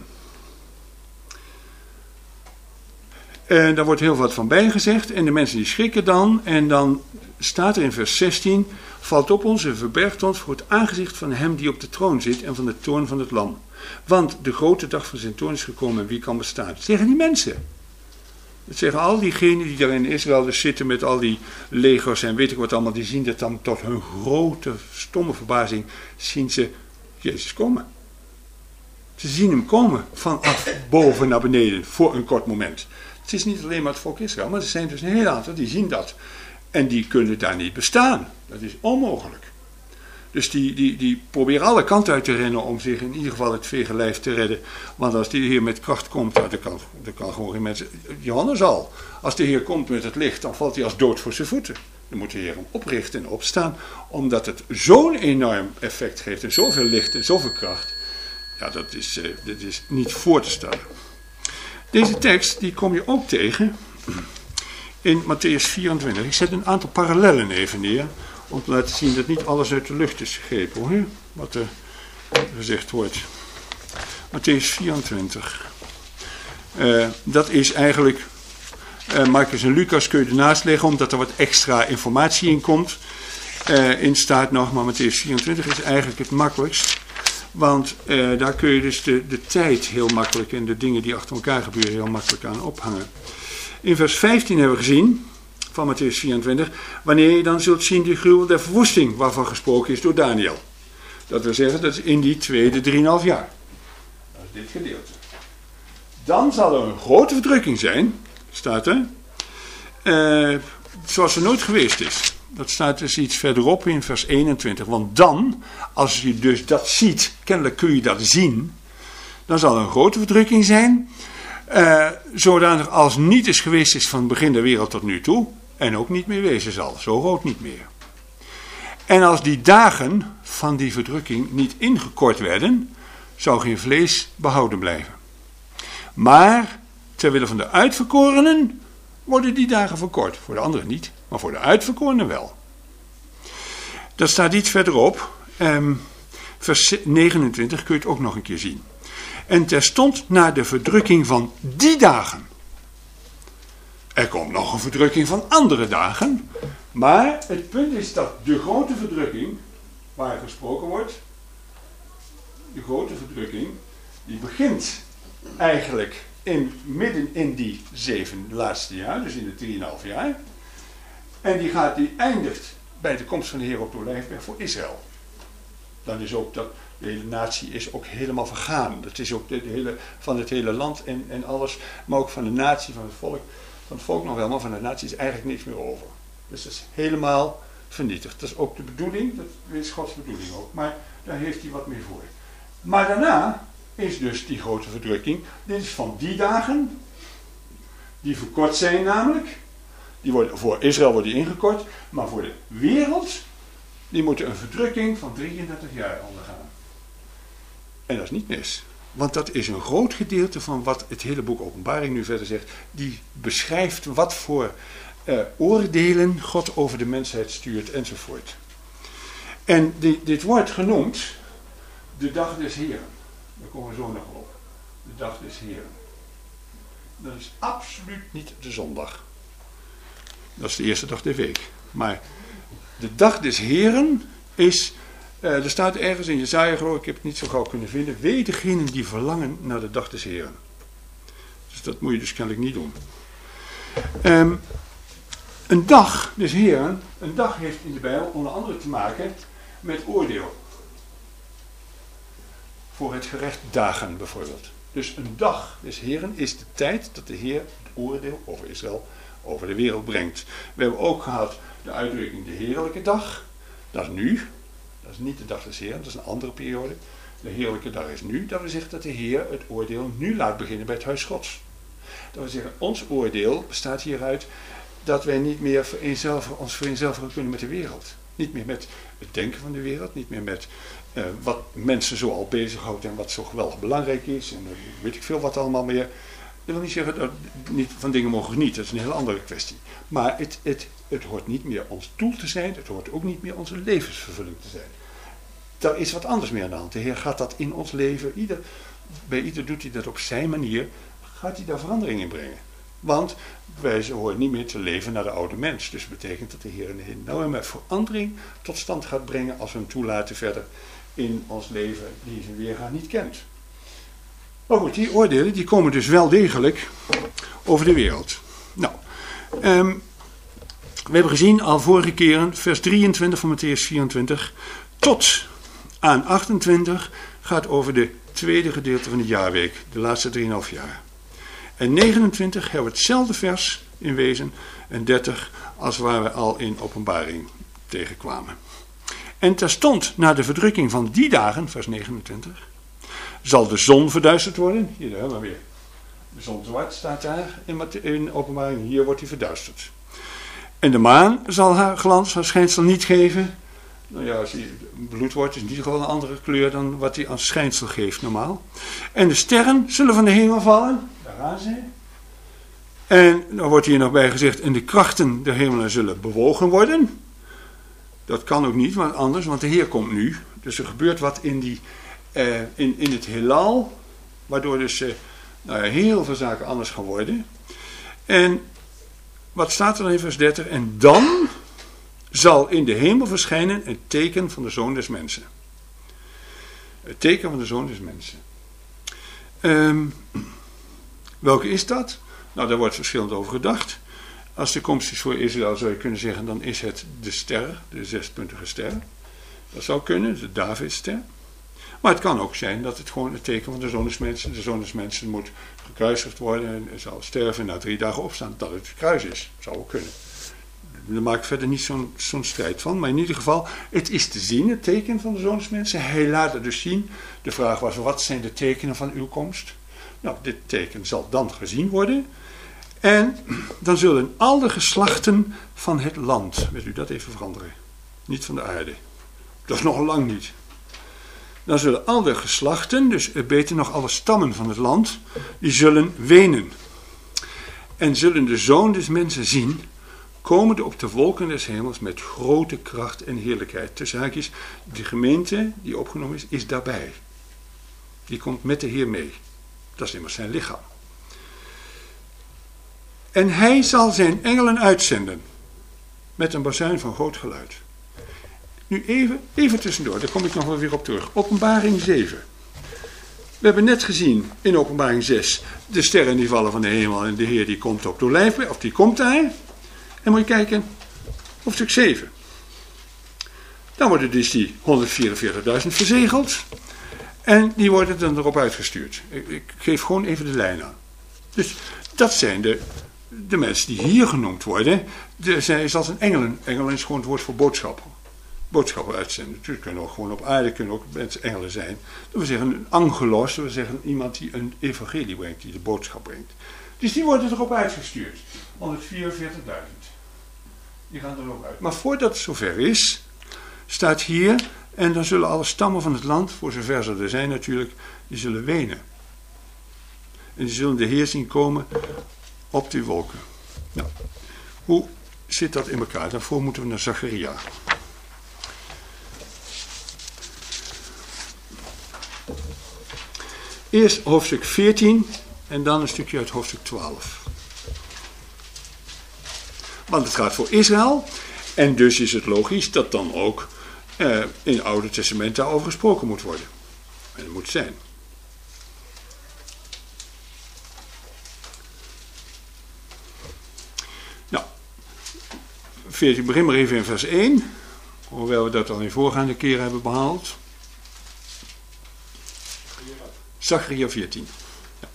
En daar wordt heel wat van bijgezegd. En de mensen die schrikken dan. En dan staat er in vers 16. Valt op ons en verbergt ons voor het aangezicht van hem die op de troon zit. En van de toorn van het lam. Want de grote dag van zijn toorn is gekomen. En wie kan bestaan? Dat zeggen die mensen. Dat zeggen al diegenen die daar in Israël dus zitten met al die legers en weet ik wat allemaal. Die zien dat dan tot hun grote, stomme verbazing. Zien ze Jezus komen. Ze zien hem komen vanaf boven naar beneden voor een kort moment. Het is niet alleen maar het volk Israël, maar er zijn dus een heel aantal die zien dat. En die kunnen daar niet bestaan. Dat is onmogelijk. Dus die proberen alle kanten uit te rennen om zich in ieder geval het vege lijf te redden. Want als die Heer met kracht komt, dan kan gewoon geen mensen... Johannes al. Als de Heer komt met het licht, dan valt hij als dood voor zijn voeten. Dan moet de Heer hem oprichten en opstaan. Omdat het zo'n enorm effect geeft en zoveel licht en zoveel kracht. Ja, dat is niet voor te stellen. Deze tekst die kom je ook tegen in Mattheüs 24. Ik zet een aantal parallellen even neer. Om te laten zien dat niet alles uit de lucht is gegrepen, hoor. Wat er gezegd wordt. Mattheüs 24. Dat is eigenlijk... Marcus en Lucas kun je ernaast leggen, omdat er wat extra informatie in komt. In staat nog, maar Mattheüs 24 is eigenlijk het makkelijkst. Want daar kun je dus de tijd heel makkelijk en de dingen die achter elkaar gebeuren heel makkelijk aan ophangen. In vers 15 hebben we gezien, van Mattheüs 24, wanneer je dan zult zien de gruwel der verwoesting, waarvan gesproken is door Daniel. Dat wil zeggen, dat is in die tweede 3,5 jaar. Dat is dit gedeelte. Dan zal er een grote verdrukking zijn, staat er, zoals er nooit geweest is. Dat staat dus iets verderop in vers 21. Want dan, als je dus dat ziet, kennelijk kun je dat zien, dan zal er een grote verdrukking zijn, zodanig als niet is geweest is van het begin der wereld tot nu toe, en ook niet meer wezen zal. Zo groot niet meer. En als die dagen van die verdrukking niet ingekort werden, zou geen vlees behouden blijven. Maar ter wille van de uitverkorenen worden die dagen verkort. Voor de anderen niet, maar voor de uitverkorenen wel. Dat staat iets verderop. Vers 29 kun je het ook nog een keer zien. En terstond na de verdrukking van die dagen. Er komt nog een verdrukking van andere dagen. Maar het punt is dat de grote verdrukking, waar gesproken wordt, de grote verdrukking, die begint eigenlijk midden in die 7 laatste jaar, dus in de 3,5 jaar. En die eindigt bij de komst van de Heer op de Olijfberg voor Israël. Dan is ook dat de hele natie is ook helemaal vergaan. Dat is ook van het hele land en alles, maar ook van de natie, van het volk nog wel, maar van de natie is eigenlijk niks meer over. Dus dat is helemaal vernietigd. Dat is ook de bedoeling, dat is Gods bedoeling ook, maar daar heeft hij wat mee voor. Maar daarna is dus die grote verdrukking, dit is van die dagen, die verkort zijn namelijk, voor Israël wordt die ingekort, maar voor de wereld, die moeten een verdrukking van 33 jaar ondergaan. En dat is niet mis. Want dat is een groot gedeelte van wat het hele boek Openbaring nu verder zegt. Die beschrijft wat voor oordelen God over de mensheid stuurt enzovoort. En dit wordt genoemd de dag des Heren. Daar komen we zo nog op. De dag des Heren. Dat is absoluut niet de zondag. Dat is de eerste dag der week. Maar de dag des Heren is, er staat ergens in Jesaja, geloof ik, heb het niet zo gauw kunnen vinden, wee degenen die verlangen naar de dag des Heren. Dus dat moet je dus kennelijk niet doen. Een dag des Heren, een dag heeft in de Bijbel onder andere te maken met oordeel. Voor het gerecht dagen bijvoorbeeld. Dus een dag des Heren is de tijd dat de Heer het oordeel over Israël, over de wereld brengt. We hebben ook gehad de uitdrukking de heerlijke dag. Dat is nu. Dat is niet de dag des Heren, dat is een andere periode. De heerlijke dag is nu. Dat wil zeggen dat de Heer het oordeel nu laat beginnen bij het huis Gods. Dat wil zeggen, ons oordeel bestaat hieruit dat wij niet meer ons vereenzelvigen kunnen met de wereld. Niet meer met het denken van de wereld, niet meer met wat mensen zo al bezighoudt en wat zo geweldig belangrijk is. En weet ik veel wat allemaal meer. Dat wil niet zeggen dat we niet van dingen mogen genieten, dat is een hele andere kwestie. Maar het hoort niet meer ons doel te zijn, het hoort ook niet meer onze levensvervulling te zijn. Daar is wat anders mee aan de hand. De Heer gaat dat in ons leven, bij ieder doet hij dat op zijn manier, gaat hij daar verandering in brengen. Want wij horen niet meer te leven naar de oude mens. Dus dat betekent dat de Heer een enorme verandering tot stand gaat brengen als we hem toelaten verder in ons leven die zijn weerga niet kent. Maar goed, die oordelen die komen dus wel degelijk over de wereld. Nou, we hebben gezien al vorige keren, vers 23 van Mattheüs 24 tot aan 28 gaat over de tweede gedeelte van de jaarweek, de laatste 3,5 jaar. En 29 hebben we hetzelfde vers in wezen en 30 als waar we al in Openbaring tegenkwamen. En terstond na de verdrukking van die dagen, vers 29, zal de zon verduisterd worden. Hier hebben we weer. De zon zwart staat daar in Openbaring. Hier wordt hij verduisterd. En de maan zal haar glans, haar schijnsel niet geven. Nou ja, als hij bloed wordt, is in ieder geval een andere kleur dan wat hij als schijnsel geeft normaal. En de sterren zullen van de hemel vallen. Daar gaan ze. En dan wordt hier nog bij gezegd, en de krachten der hemelen zullen bewogen worden. Dat kan ook niet, want anders, want de Heer komt nu. Dus er gebeurt wat in het heelal, waardoor dus heel veel zaken anders gaan worden. En wat staat er dan in vers 30? En dan zal in de hemel verschijnen het teken van de Zoon des Mensen. Het teken van de Zoon des Mensen. Welke is dat? Nou, daar wordt verschillend over gedacht. Als de komst is voor Israël, zou je kunnen zeggen, dan is het de ster, de 6-puntige ster. Dat zou kunnen, de Davidster. Maar het kan ook zijn dat het gewoon het teken van de Zoon des Mensen. De Zoon des Mensen moet gekruisigd worden en zal sterven en na 3 dagen opstaan. Dat het kruis is. Zou ook kunnen. Daar maak ik verder niet zo'n strijd van. Maar in ieder geval, het is te zien, het teken van de Zoon des Mensen. Hij laat het dus zien. De vraag was, wat zijn de tekenen van uw komst? Nou, dit teken zal dan gezien worden. En dan zullen al de geslachten van het land, wil u dat even veranderen? niet van de aarde. Dat is nog lang niet. Dan zullen al de geslachten, dus beter nog alle stammen van het land, die zullen wenen. En zullen de Zoon des Mensen zien, komende op de wolken des hemels met grote kracht en heerlijkheid. Tussen haakjes, de gemeente die opgenomen is daarbij. Die komt met de Heer mee. Dat is immers zijn lichaam. En hij zal zijn engelen uitzenden met een bazuin van groot geluid. Nu even tussendoor, daar kom ik nog wel weer op terug. Openbaring 7. We hebben net gezien in Openbaring 6 de sterren die vallen van de hemel en de Heer die komt op de olijfberg, of die komt daar. En moet je kijken, hoofdstuk 7. Dan worden dus die 144.000 verzegeld en die worden dan erop uitgestuurd. Ik geef gewoon even de lijn aan. Dus dat zijn de mensen die hier genoemd worden. Zij is als een engelen. Engelen is gewoon het woord voor boodschappen. Boodschappen uitzenden. Natuurlijk kunnen ook gewoon op aarde kunnen ook mensen engelen zijn. Dat we zeggen een angelos, dat we zeggen iemand die een evangelie brengt, die de boodschap brengt. Dus die worden erop uitgestuurd. 144.000. Die gaan er ook uit. Maar voordat het zover is, staat hier, en dan zullen alle stammen van het land, voor zover ze er zijn natuurlijk, die zullen wenen. En die zullen de Heer zien komen op die wolken. Nou, hoe zit dat in elkaar? Daarvoor moeten we naar Zacharia. Eerst hoofdstuk 14 en dan een stukje uit hoofdstuk 12. Want het gaat voor Israël en dus is het logisch dat dan ook in het Oude Testament daarover gesproken moet worden. En dat moet zijn. Nou, 14, begin maar even in vers 1, hoewel we dat al in voorgaande keren hebben behaald. Zacharia 14. Ja.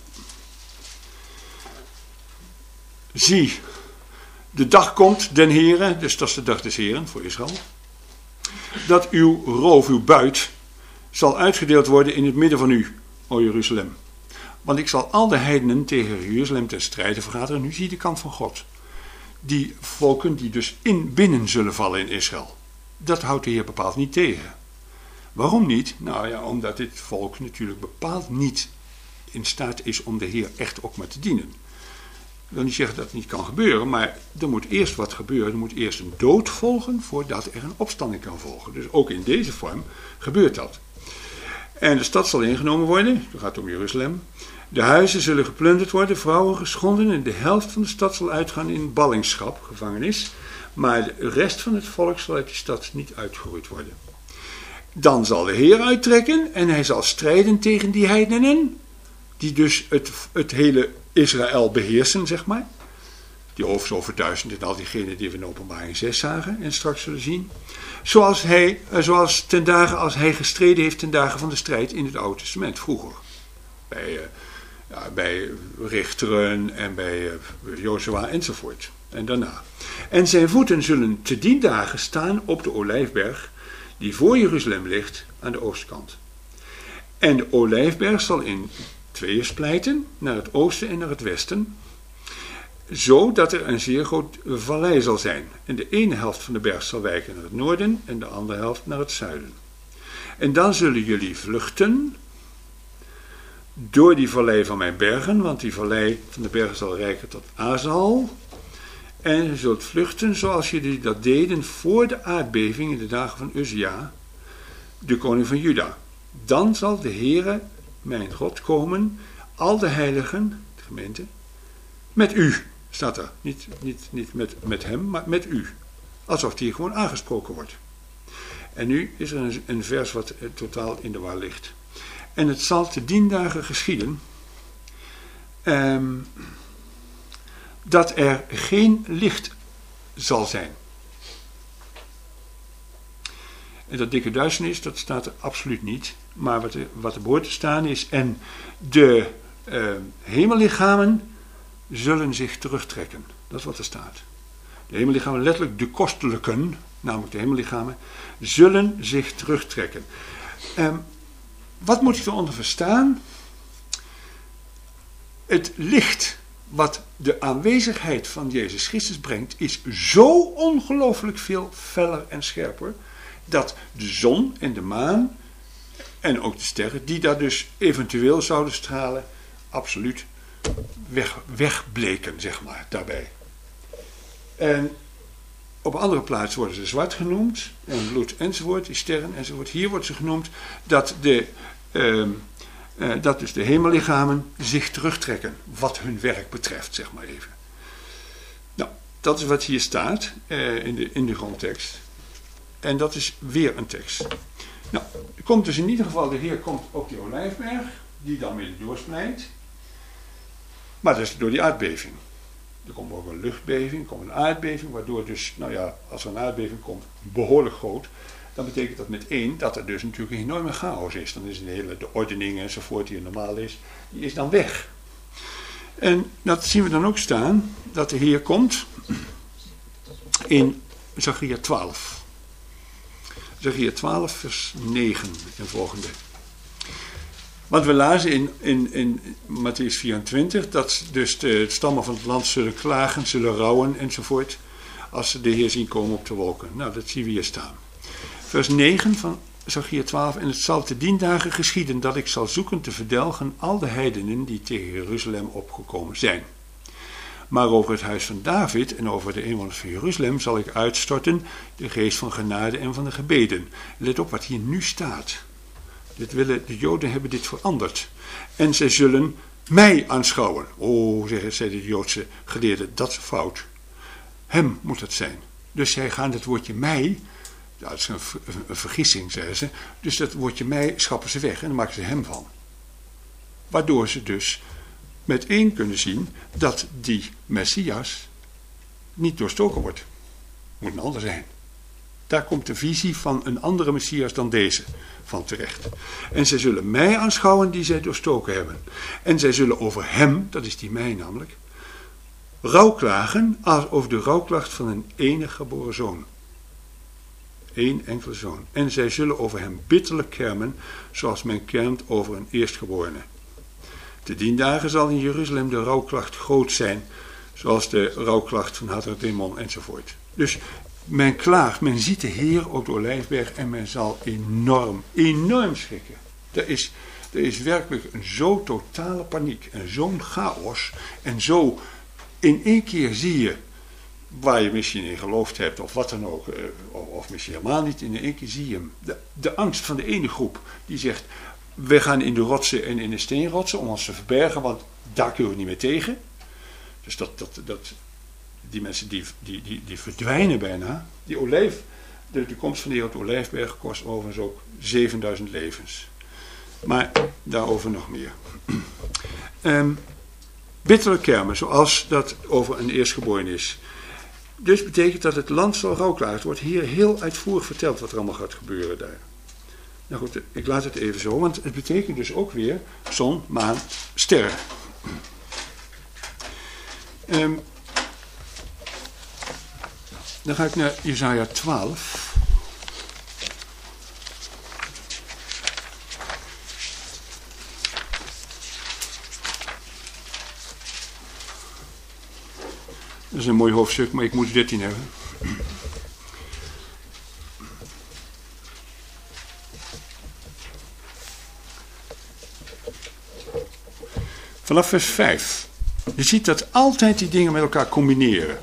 Zie, de dag komt den Heere, dus dat is de dag des Heeren voor Israël, dat uw roof, uw buit, zal uitgedeeld worden in het midden van u, o Jeruzalem. Want ik zal al de heidenen tegen Jeruzalem ten strijde vergaderen. Nu zie je de kant van God. Die volken die dus binnen zullen vallen in Israël. Dat houdt de Heer bepaald niet tegen. Waarom niet? Nou ja, omdat dit volk natuurlijk bepaald niet in staat is om de Heer echt ook maar te dienen. Ik wil niet zeggen dat het niet kan gebeuren, maar er moet eerst wat gebeuren. Er moet eerst een dood volgen voordat er een opstanding kan volgen. Dus ook in deze vorm gebeurt dat. En de stad zal ingenomen worden, het gaat om Jeruzalem. De huizen zullen geplunderd worden, vrouwen geschonden en de helft van de stad zal uitgaan in ballingschap, gevangenis. Maar de rest van het volk zal uit die stad niet uitgeroeid worden. Dan zal de Heer uittrekken en hij zal strijden tegen die heidenen, die dus het hele Israël beheersen, zeg maar. Die overigens over 1000 en al diegenen die we in Openbaring 6 zagen en straks zullen zien. Zoals ten dagen als hij gestreden heeft ten dagen van de strijd in het Oude Testament, vroeger. Bij richteren en bij Jozua enzovoort. En daarna. En zijn voeten zullen te die dagen staan op de olijfberg die voor Jeruzalem ligt aan de oostkant. En de olijfberg zal in tweeën splijten, naar het oosten en naar het westen, zodat er een zeer groot vallei zal zijn. En de ene helft van de berg zal wijken naar het noorden en de andere helft naar het zuiden. En dan zullen jullie vluchten door die vallei van mijn bergen, want die vallei van de bergen zal reiken tot Azal. En je zult vluchten zoals jullie dat deden voor de aardbeving in de dagen van Uzia, de koning van Juda. Dan zal de Heere, mijn God, komen, al de heiligen, de gemeente, met u, staat er. Niet met hem, maar met u. Alsof die gewoon aangesproken wordt. En nu is er een vers wat totaal in de war ligt. En het zal te dien dagen geschieden dat er geen licht zal zijn. En dat dikke duisternis, dat staat er absoluut niet. Maar wat er behoort te staan is, en de hemellichamen zullen zich terugtrekken. Dat is wat er staat. De hemellichamen, letterlijk de kostelijken, namelijk de hemellichamen, zullen zich terugtrekken. Wat moet je eronder verstaan? Het licht wat de aanwezigheid van Jezus Christus brengt, is zo ongelooflijk veel feller en scherper, dat de zon en de maan en ook de sterren, die daar dus eventueel zouden stralen, absoluut wegbleken, zeg maar, daarbij. En op een andere plaats worden ze zwart genoemd, en bloed enzovoort, die sterren enzovoort. Hier wordt ze genoemd dat dat dus de hemellichamen zich terugtrekken, wat hun werk betreft, zeg maar even. Nou, dat is wat hier staat in de grondtekst. En dat is weer een tekst. Nou, er komt dus in ieder geval, de Heer komt op die olijfberg, die dan weer doorsplijt. Maar dat is door die aardbeving. Er komt ook een luchtbeving, er komt een aardbeving, waardoor dus, nou ja, als er een aardbeving komt, behoorlijk groot, dan betekent dat met één dat er dus natuurlijk een enorme chaos is. Dan is de ordening enzovoort die normaal is, die is dan weg. En dat zien we dan ook staan, dat de Heer komt in Zacharia 12. Zacharia 12 vers 9 en volgende. Want we lazen in Mattheüs 24 dat dus de stammen van het land zullen klagen, zullen rouwen enzovoort, als ze de Heer zien komen op de wolken. Nou, dat zien we hier staan. Vers 9 van Zacharia 12. En het zal te dien dagen geschieden dat ik zal zoeken te verdelgen al de heidenen die tegen Jeruzalem opgekomen zijn. Maar over het huis van David en over de inwoners van Jeruzalem zal ik uitstorten de geest van genade en van de gebeden. Let op wat hier nu staat. De Joden hebben dit veranderd. En zij zullen mij aanschouwen. Oh, zeiden de Joodse geleerden, dat is fout. Hem moet het zijn. Dus zij gaan het woordje mij, dat is een vergissing, zeggen ze. Dus dat woordje mij schappen ze weg en dan maken ze hem van. Waardoor ze dus met één kunnen zien dat die Messias niet doorstoken wordt. Moet een ander zijn. Daar komt de visie van een andere Messias dan deze van terecht. En zij zullen mij aanschouwen die zij doorstoken hebben. En zij zullen over hem, dat is die mij namelijk, rouwklagen als over de rouwklacht van een enige geboren zoon. Eén enkele zoon. En zij zullen over hem bitterlijk kermen, zoals men kermt over een eerstgeborene. Te dien dagen zal in Jeruzalem de rouwklacht groot zijn, zoals de rouwklacht van Hadrademon enzovoort. Dus men klaagt, men ziet de Heer op de Olijfberg en men zal enorm schrikken. Er is werkelijk een zo totale paniek en zo'n chaos en zo in één keer zie je, waar je misschien in geloofd hebt of wat dan ook, of misschien helemaal niet, in één keer zie je hem. De angst van de ene groep die zegt, we gaan in de rotsen en in de steenrotsen om ons te verbergen, want daar kunnen we niet meer tegen. Dus die mensen die verdwijnen bijna. De komst van de Heer op de Olijfberg kost overigens ook 7000 levens. Maar daarover nog meer. Bitterlijk kermen, zoals dat over een eerstgeboren is. Dus betekent dat het land zal rouwklagen. Het wordt hier heel uitvoerig verteld wat er allemaal gaat gebeuren daar. Nou goed, ik laat het even zo, want het betekent dus ook weer zon, maan, sterren. Dan ga ik naar Jesaja 12. Dat is een mooi hoofdstuk, maar ik moet 13 hebben. Vanaf vers 5. Je ziet dat altijd die dingen met elkaar combineren.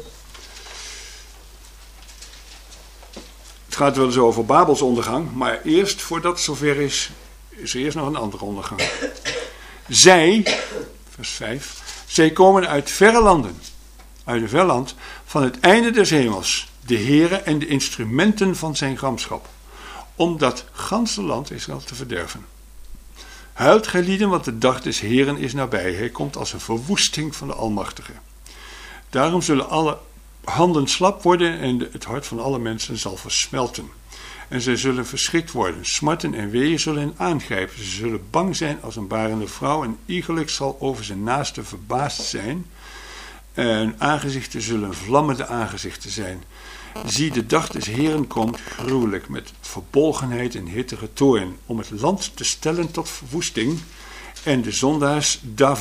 Het gaat wel eens over Babels ondergang, maar eerst, voordat het zover is er eerst nog een andere ondergang. Zij, vers 5, zij komen uit verre landen, uit een ver land, van het einde des hemels, de Heere en de instrumenten van zijn gramschap, om dat ganse land Israël te verderven. Huilt gij lieden, want de dag des Heeren is nabij. Hij komt als een verwoesting van de Almachtige. Daarom zullen alle handen slap worden en het hart van alle mensen zal versmelten. En zij zullen verschrikt worden. Smarten en weeën zullen hen aangrijpen. Ze zullen bang zijn als een barende vrouw en iegelijk zal over zijn naaste verbaasd zijn. En aangezichten zullen vlammende aangezichten zijn. Zie, de dag des Heeren komt gruwelijk met verbolgenheid en hittige toorn, om het land te stellen tot verwoesting en de zondaars daarvan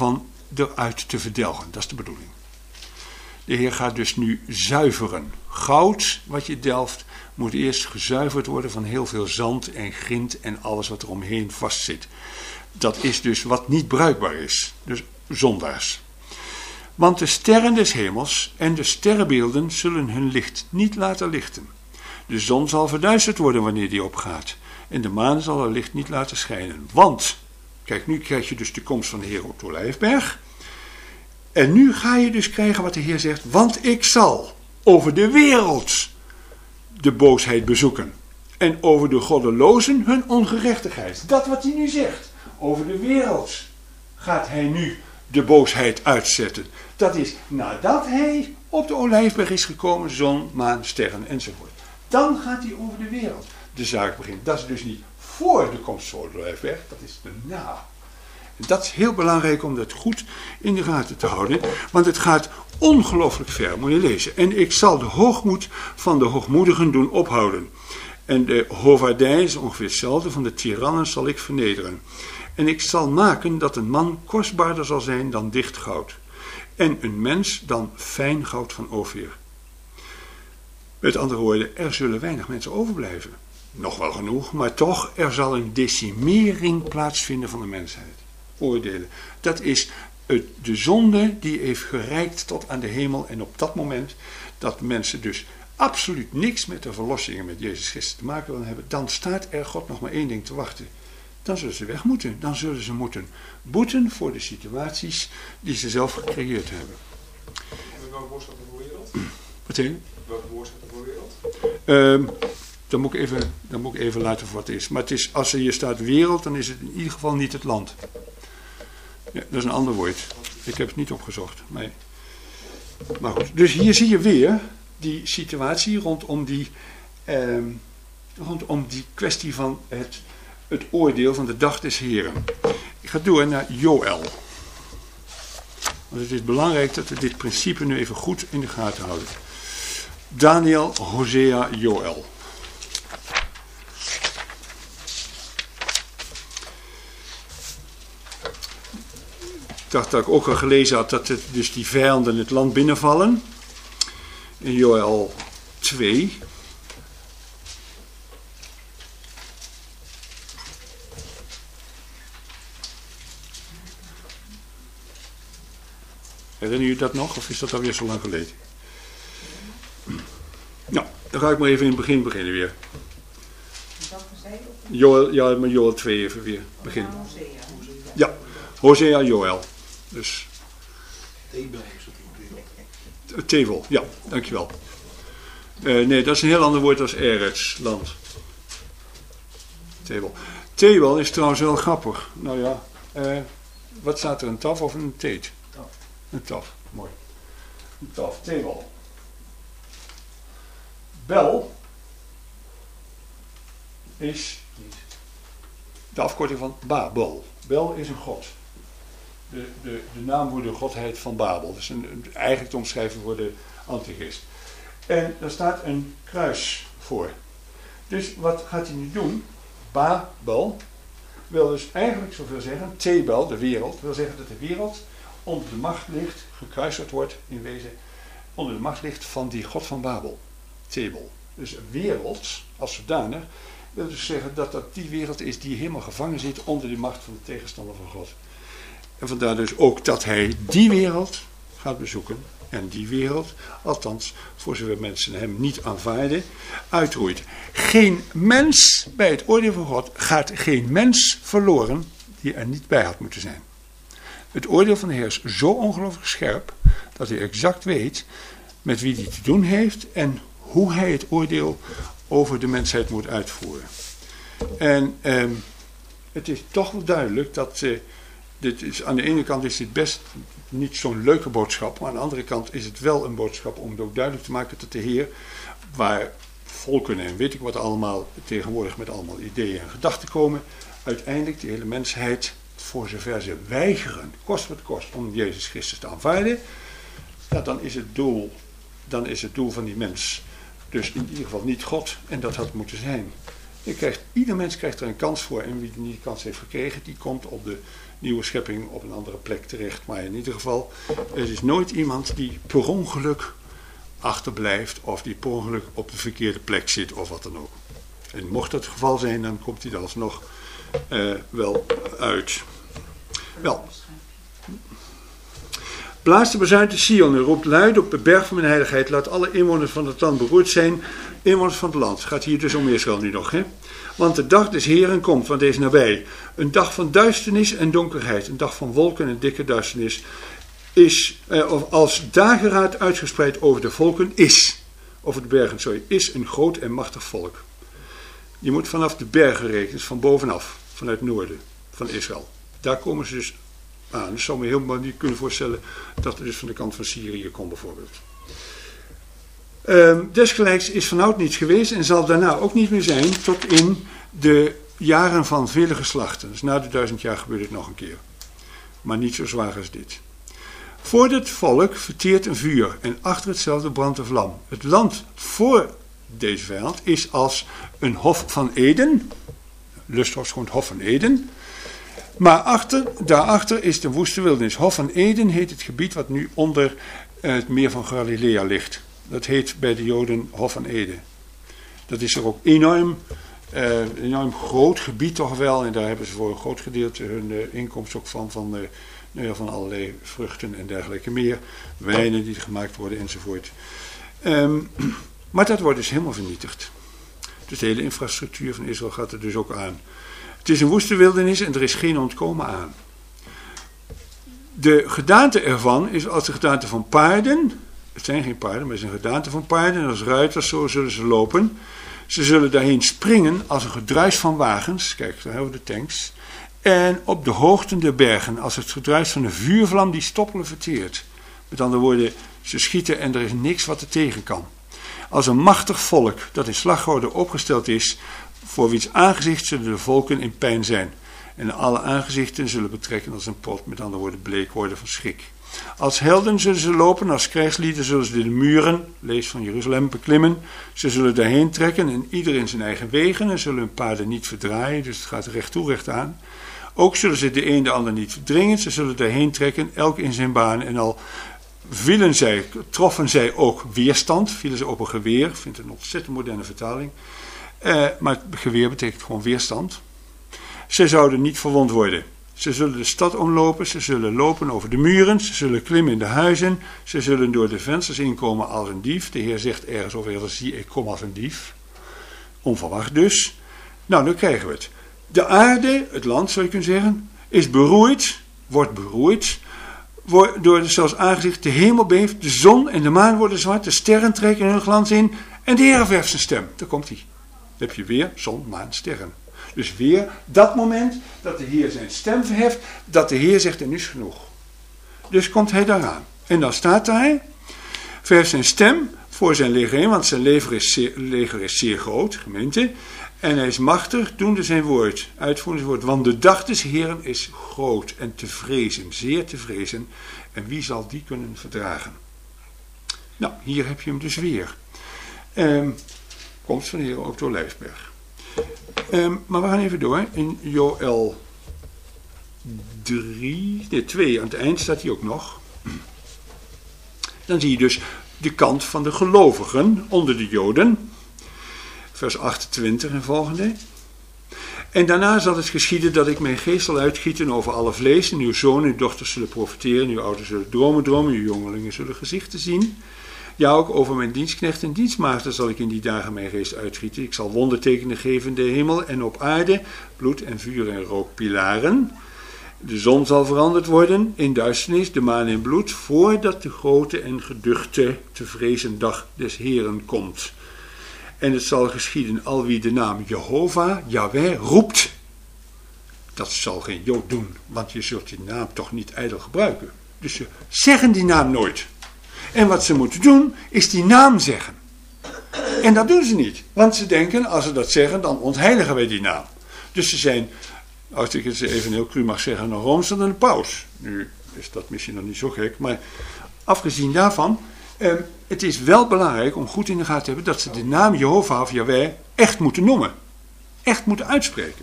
eruit te verdelgen. Dat is de bedoeling. De Heer gaat dus nu zuiveren. Goud, wat je delft, moet eerst gezuiverd worden van heel veel zand en grind en alles wat er omheen vastzit. Dat is dus wat niet bruikbaar is. Dus zondaars. Want de sterren des hemels en de sterrenbeelden zullen hun licht niet laten lichten. De zon zal verduisterd worden wanneer die opgaat. En de maan zal haar licht niet laten schijnen. Want, kijk, nu krijg je dus de komst van de Heer op de Olijfberg. En nu ga je dus krijgen wat de Heer zegt. Want ik zal over de wereld de boosheid bezoeken. En over de goddelozen hun ongerechtigheid. Dat wat hij nu zegt. Over de wereld gaat hij nu de boosheid uitzetten. Dat is nadat hij op de Olijfberg is gekomen, zon, maan, sterren enzovoort. Dan gaat hij over de wereld de zaak beginnen. Dat is dus niet voor de komst van de Olijfberg, dat is daarna. En dat is heel belangrijk om dat goed in de gaten te houden, want het gaat ongelooflijk ver, moet je lezen. En ik zal de hoogmoed van de hoogmoedigen doen ophouden. En de hovardij is ongeveer hetzelfde, van de tirannen zal ik vernederen. En ik zal maken dat een man kostbaarder zal zijn dan dicht goud. En een mens dan fijn goud van Ofir. Met andere woorden, er zullen weinig mensen overblijven. Nog wel genoeg, maar toch, er zal een decimering plaatsvinden van de mensheid. Oordelen. Dat is de zonde die heeft gereikt tot aan de hemel. En op dat moment dat mensen dus absoluut niks met de verlossing en met Jezus Christus te maken willen hebben, dan staat er God nog maar één ding te wachten. Dan zullen ze weg moeten. Dan zullen ze moeten boeten voor de situaties die ze zelf gecreëerd hebben. En welk woord staat er voor wereld? Wat zeg je? Welk woord staat er voor wereld? Dan moet ik even laten voor wat het is. Maar het is, als er hier staat wereld, dan is het in ieder geval niet het land. Ja, dat is een ander woord. Ik heb het niet opgezocht. Nee. Maar goed, dus hier zie je weer die situatie rondom die kwestie van het oordeel van de dag des Heren. Ik ga door naar Joël. Want het is belangrijk dat we dit principe nu even goed in de gaten houden. Daniel, Hosea, Joël. Ik dacht dat ik ook al gelezen had dat dus die vijanden het land binnenvallen. In Joël 2. Herinner je dat nog, of is dat alweer zo lang geleden? Nou, dan ga ik maar even in het begin beginnen weer. Joël, ja, maar Joël 2 even weer beginnen. Ja, Hosea, Joël. Dus. Tevel, ja, dankjewel. Nee, dat is een heel ander woord als Eretz, land. Tevel. Tevel is trouwens wel grappig. Nou ja, wat staat er, een taf of een teet? Een taf, mooi. Een taf, Tevel. Bel is de afkorting van Babel. Bel is een god. De naam voor de godheid van Babel. Dat is eigenlijk te omschrijven voor de antichrist. En daar staat een kruis voor. Dus wat gaat hij nu doen? Babel wil dus eigenlijk zoveel zeggen, Tebel, de wereld, wil zeggen dat de wereld onder de macht ligt, gekruisigd wordt in wezen, onder de macht ligt van die god van Babel. Tebel. Dus een wereld, als zodanig, wil dus zeggen dat dat die wereld is die helemaal gevangen zit onder de macht van de tegenstander van God. En vandaar dus ook dat hij die wereld gaat bezoeken. En die wereld, althans voor zover mensen hem niet aanvaarden, uitroeit. Geen mens, bij het oordeel van God, gaat geen mens verloren die er niet bij had moeten zijn. Het oordeel van de Heer is zo ongelooflijk scherp, dat hij exact weet met wie hij te doen heeft en hoe hij het oordeel over de mensheid moet uitvoeren. En het is toch wel duidelijk dat dit is, aan de ene kant is dit best niet zo'n leuke boodschap, maar aan de andere kant is het wel een boodschap om het ook duidelijk te maken dat de Heer, waar volken en weet ik wat allemaal tegenwoordig met allemaal ideeën en gedachten komen, uiteindelijk de hele mensheid, voor zover ze weigeren, kost wat kost, om Jezus Christus te aanvaarden, ja, dan is het doel van die mens dus in ieder geval niet God, en dat had moeten zijn Ieder mens krijgt er een kans voor. En wie die kans heeft gekregen, die komt op de nieuwe schepping op een andere plek terecht. Maar in ieder geval, er is nooit iemand die per ongeluk achterblijft of die per ongeluk op de verkeerde plek zit of wat dan ook. En mocht dat het geval zijn, dan komt hij er alsnog wel uit. Wel. Blaas de bazuin te Sion en roept luid op de berg van mijn heiligheid. Laat alle inwoners van het land beroerd zijn. Inwoners van het land. Het gaat hier dus om Israël nu nog. Hè? Want de dag des Heren komt, want deze is nabij. Een dag van duisternis en donkerheid. Een dag van wolken en dikke duisternis. Of als dageraad uitgespreid over de volken is. Over de bergen, sorry. Is een groot en machtig volk. Je moet vanaf de bergen rekenen. Dus van bovenaf. Vanuit het noorden van Israël. Daar komen ze dus aan. Dus zou me helemaal niet kunnen voorstellen dat het dus van de kant van Syrië komt bijvoorbeeld. Desgelijks is vanouds niets geweest en zal daarna ook niet meer zijn tot in de jaren van vele geslachten. Dus na de 1000 jaar gebeurt het nog een keer. Maar niet zo zwaar als dit. Voor het volk verteert een vuur en achter hetzelfde brandt een vlam. Het land voor deze vijand is als een hof van Eden. Lusthof is gewoon het hof van Eden. Maar daarachter is de woeste wildernis. Hof van Eden heet het gebied wat nu onder het meer van Galilea ligt. Dat heet bij de Joden Hof van Eden. Dat is er ook enorm groot gebied toch wel. En daar hebben ze voor een groot gedeelte hun inkomst ook van allerlei vruchten en dergelijke meer. Wijnen die gemaakt worden enzovoort. Maar dat wordt dus helemaal vernietigd. Dus de hele infrastructuur van Israël gaat er dus ook aan. Het is een woeste wildernis en er is geen ontkomen aan. De gedaante ervan is als de gedaante van paarden. Het zijn geen paarden, maar het is een gedaante van paarden. En als ruiters, zo zullen ze lopen. Ze zullen daarheen springen als een gedruis van wagens. Kijk, daar hebben we de tanks. En op de hoogten der bergen, als het gedruis van een vuurvlam die stoppelen verteert. Met andere woorden, ze schieten en er is niks wat er tegen kan. Als een machtig volk dat in slagorde opgesteld is, voor wiens aangezicht zullen de volken in pijn zijn. En alle aangezichten zullen betrekken als een pot, met andere woorden bleek worden van schrik. Als helden zullen ze lopen, als krijgslieden zullen ze de muren, lees van Jeruzalem, beklimmen. Ze zullen daarheen trekken en ieder in zijn eigen wegen en zullen hun paarden niet verdraaien, dus het gaat recht toe, recht aan. Ook zullen ze de een de ander niet verdringen, ze zullen daarheen trekken, elk in zijn baan. En al troffen zij ook weerstand, vielen ze op een geweer, ik vind het een ontzettend moderne vertaling. Maar geweer betekent gewoon weerstand. Ze zouden niet verwond worden. Ze zullen de stad omlopen, ze zullen lopen over de muren, ze zullen klimmen in de huizen, ze zullen door de vensters inkomen als een dief. De Heer zegt ergens over, zie, ik kom als een dief. Onverwacht dus. Nou, dan krijgen we het. De aarde, het land zou je kunnen zeggen, is beroerd, wordt beroerd, door zelfs aangezicht, de hemel beeft, de zon en de maan worden zwart, de sterren trekken hun glans in en de Heer verheft zijn stem. Daar komt hij. Dan heb je weer zon, maan, sterren. Dus weer dat moment dat de Heer zijn stem verheft, dat de Heer zegt, en nu is genoeg. Dus komt hij daaraan. En dan staat hij, verheft zijn stem voor zijn leger heen, want zijn leger is zeer groot, gemeente. En hij is machtig, doende zijn woord, uitvoerende zijn woord. Want de dag des Heeren is groot en te vrezen, zeer te vrezen. En wie zal die kunnen verdragen? Nou, hier heb je hem dus weer. Komst van de Heer ook door Lijfberg. Maar we gaan even door. In Joël 2, aan het eind staat hij ook nog. Dan zie je dus de kant van de gelovigen onder de Joden. Vers 28 en volgende. En daarna zal het geschieden dat ik mijn geest zal uitgieten over alle vlees. En uw zonen en uw dochters zullen profiteren. Uw ouders zullen dromen. Uw jongelingen zullen gezichten zien. Ja, ook over mijn dienstknechten en dienstmaagden zal ik in die dagen mijn geest uitgieten. Ik zal wondertekenen geven in de hemel en op aarde, bloed en vuur en rookpilaren. De zon zal veranderd worden in duisternis, de maan in bloed, voordat de grote en geduchte te vrezen dag des Heeren komt. En het zal geschieden, al wie de naam Jehovah, Yahweh, roept. Dat zal geen Jood doen, want je zult die naam toch niet ijdel gebruiken. Dus ze zeggen die naam nooit. En wat ze moeten doen, is die naam zeggen. En dat doen ze niet. Want ze denken, als ze dat zeggen, dan ontheiligen wij die naam. Dus ze zijn, als ik het even heel cru mag zeggen, een roomser dan een paus. Nu is dat misschien nog niet zo gek, maar afgezien daarvan, het is wel belangrijk om goed in de gaten te hebben dat ze de naam Jehovah of Yahweh echt moeten noemen. echt moeten uitspreken.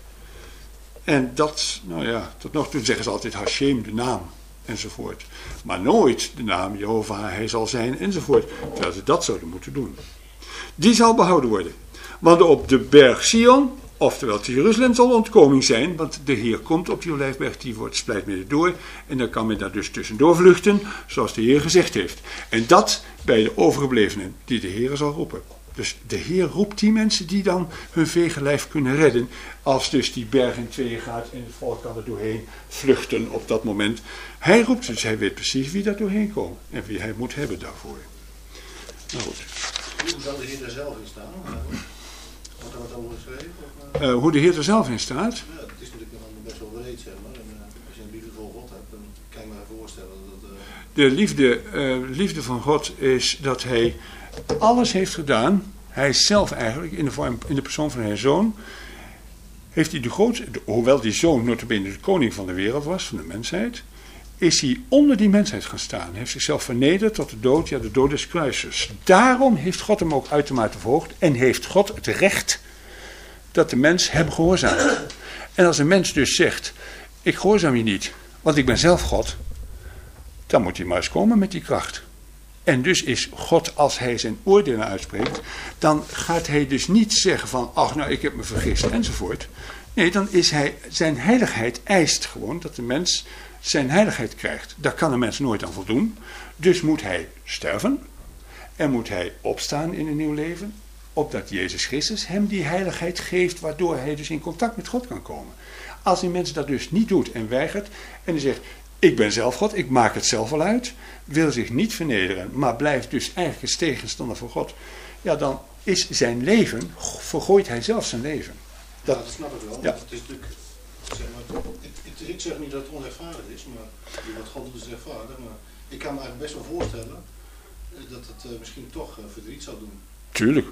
En dat, tot nog toe zeggen ze altijd Hashem, de naam, enzovoort. Maar nooit de naam Jehovah, hij zal zijn, enzovoort. Terwijl ze dat zouden moeten doen. Die zal behouden worden. Want op de berg Sion, oftewel te Jeruzalem, zal ontkoming zijn. Want de Heer komt op die olijfberg, die wordt splijt midden door. En dan kan men daar dus tussendoor vluchten, zoals de Heer gezegd heeft. En dat bij de overgeblevenen, die de Heer zal roepen. Dus de Heer roept die mensen die dan hun vegenlijf kunnen redden. Als dus die berg in tweeën gaat en het volk kan er doorheen vluchten op dat moment. Hij roept, dus hij weet precies wie daar doorheen komt. En wie hij moet hebben daarvoor. Nou goed. Hoe zal de Heer er zelf in staan? Wordt er wat over geschreven? Hoe de Heer er zelf in staat? Ja, het is natuurlijk best wel breed, zeg maar. En als je een liefde voor God hebt, dan kan je me voorstellen dat... De liefde van God is dat hij alles heeft gedaan. Hij is zelf eigenlijk, in de persoon van zijn zoon, heeft hij hoewel die zoon notabene de koning van de wereld was, van de mensheid, is hij onder die mensheid gaan staan. Hij heeft zichzelf vernederd tot de dood, de dood des kruises. Daarom heeft God hem ook uitermate verhoogd en heeft God het recht dat de mens hem gehoorzaamt. En als een mens dus zegt, ik gehoorzaam je niet, want ik ben zelf God, dan moet hij maar eens komen met die kracht. En dus is God, als hij zijn oordelen uitspreekt, dan gaat hij dus niet zeggen van, ach nou ik heb me vergist enzovoort. Nee, dan is zijn heiligheid eist gewoon dat de mens zijn heiligheid krijgt. Daar kan een mens nooit aan voldoen. Dus moet hij sterven en moet hij opstaan in een nieuw leven, opdat Jezus Christus hem die heiligheid geeft, waardoor hij dus in contact met God kan komen. Als die mens dat dus niet doet en weigert en hij zegt, ik ben zelf God, ik maak het zelf wel uit, wil zich niet vernederen, maar blijft dus eigenlijk een tegenstander voor God, ja, dan is zijn leven, vergooit hij zelf zijn leven. Dat snap ik wel. Ja. Het is natuurlijk, zeg maar, ik zeg niet dat het onrechtvaardig is, maar wat God doet is rechtvaardig, maar ik kan me eigenlijk best wel voorstellen dat het misschien toch verdriet zou doen. Tuurlijk.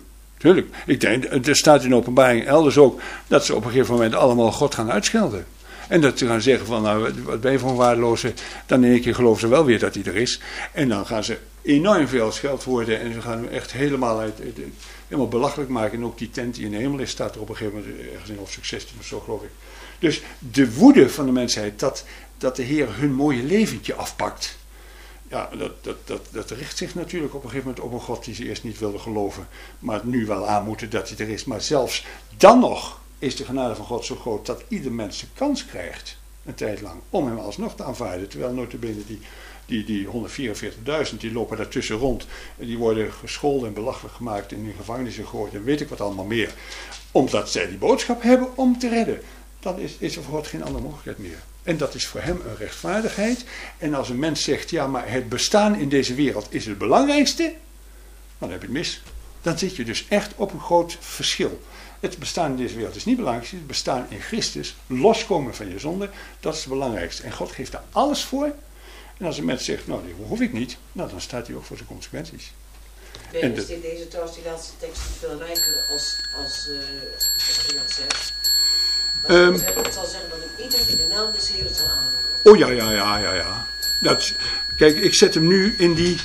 Ik denk, er staat in Openbaring elders ook, dat ze op een gegeven moment allemaal God gaan uitschelden. En dat ze gaan zeggen van, nou, wat ben je voor een waardeloze, dan in één keer geloven ze wel weer dat hij er is. En dan gaan ze enorm veel scheldwoorden en ze gaan hem echt helemaal belachelijk maken. En ook die tent die in de hemel is, staat er op een gegeven moment ergens in hoofdstuk 16 of zo, geloof ik. Dus de woede van de mensheid, dat de Heer hun mooie leventje afpakt. Ja, dat richt zich natuurlijk op een gegeven moment op een God die ze eerst niet wilden geloven. Maar het nu wel aan moeten dat hij er is. Maar zelfs dan nog is de genade van God zo groot dat ieder mens de kans krijgt, een tijd lang, om hem alsnog te aanvaarden. Terwijl notabene die 144.000, die lopen daartussen rond. En die worden gescholden en belachelijk gemaakt en in gevangenissen gegooid en weet ik wat allemaal meer. Omdat zij die boodschap hebben om te redden. Dan is er voor God geen andere mogelijkheid meer. En dat is voor hem een rechtvaardigheid. En als een mens zegt, ja, maar het bestaan in deze wereld is het belangrijkste, dan heb je het mis. Dan zit je dus echt op een groot verschil. Het bestaan in deze wereld is niet belangrijk. Het bestaan in Christus, loskomen van je zonde, dat is het belangrijkste. En God geeft daar alles voor. En als een mens zegt, nou, die hoef ik niet, nou, dan staat hij ook voor zijn consequenties. Is deze trouwens, die laatste tekst veel rijker als je dat zegt? Het zal zeggen dat ik ieder die de naam des Heeren zal aanroepen. Oh ja. Kijk, ik zet hem nu in die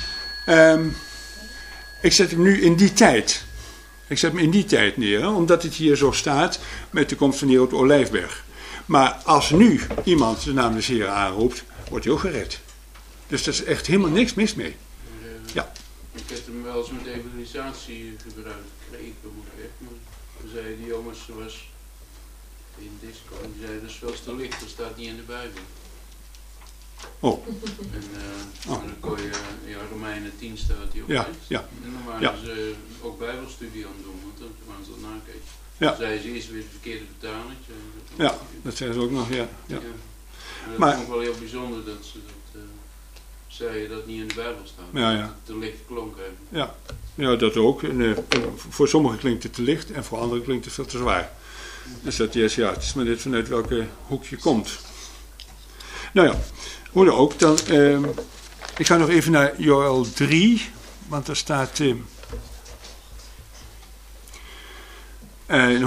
tijd. Ik zet hem in die tijd neer, omdat het hier zo staat met de komst van de Heer op de Olijfberg. Maar als nu iemand de naam des Heeren aanroept, wordt hij ook gered. Dus er is echt helemaal niks mis mee. Ja. Ik heb hem wel eens met evangelisatie gebruikt gekregen, maar toen zei die jongens zoals in disco, die zei dat is veel te licht, dat staat niet in de Bijbel. Oh. En dan kon je, Romeinen 10 staat die op tekst. Ja. En dan waren ze ook bijbelstudie aan het doen, want dan waren ze dat nakijken. Ja. Dan zeiden ze eerst weer het verkeerde vertaling. Ja, dat zeggen ze ook nog, ja. En dat vond ik wel heel bijzonder dat ze dat zeiden dat niet in de Bijbel staat. Ja. Dat het te licht klonk hebben. Ja, dat ook. En, voor sommigen klinkt het te licht en voor anderen klinkt het veel te zwaar. Dus dat het is maar net vanuit welke hoek je komt. Nou ja, hoe dan ook. Dan, ik ga nog even naar Joël 3, want daar staat in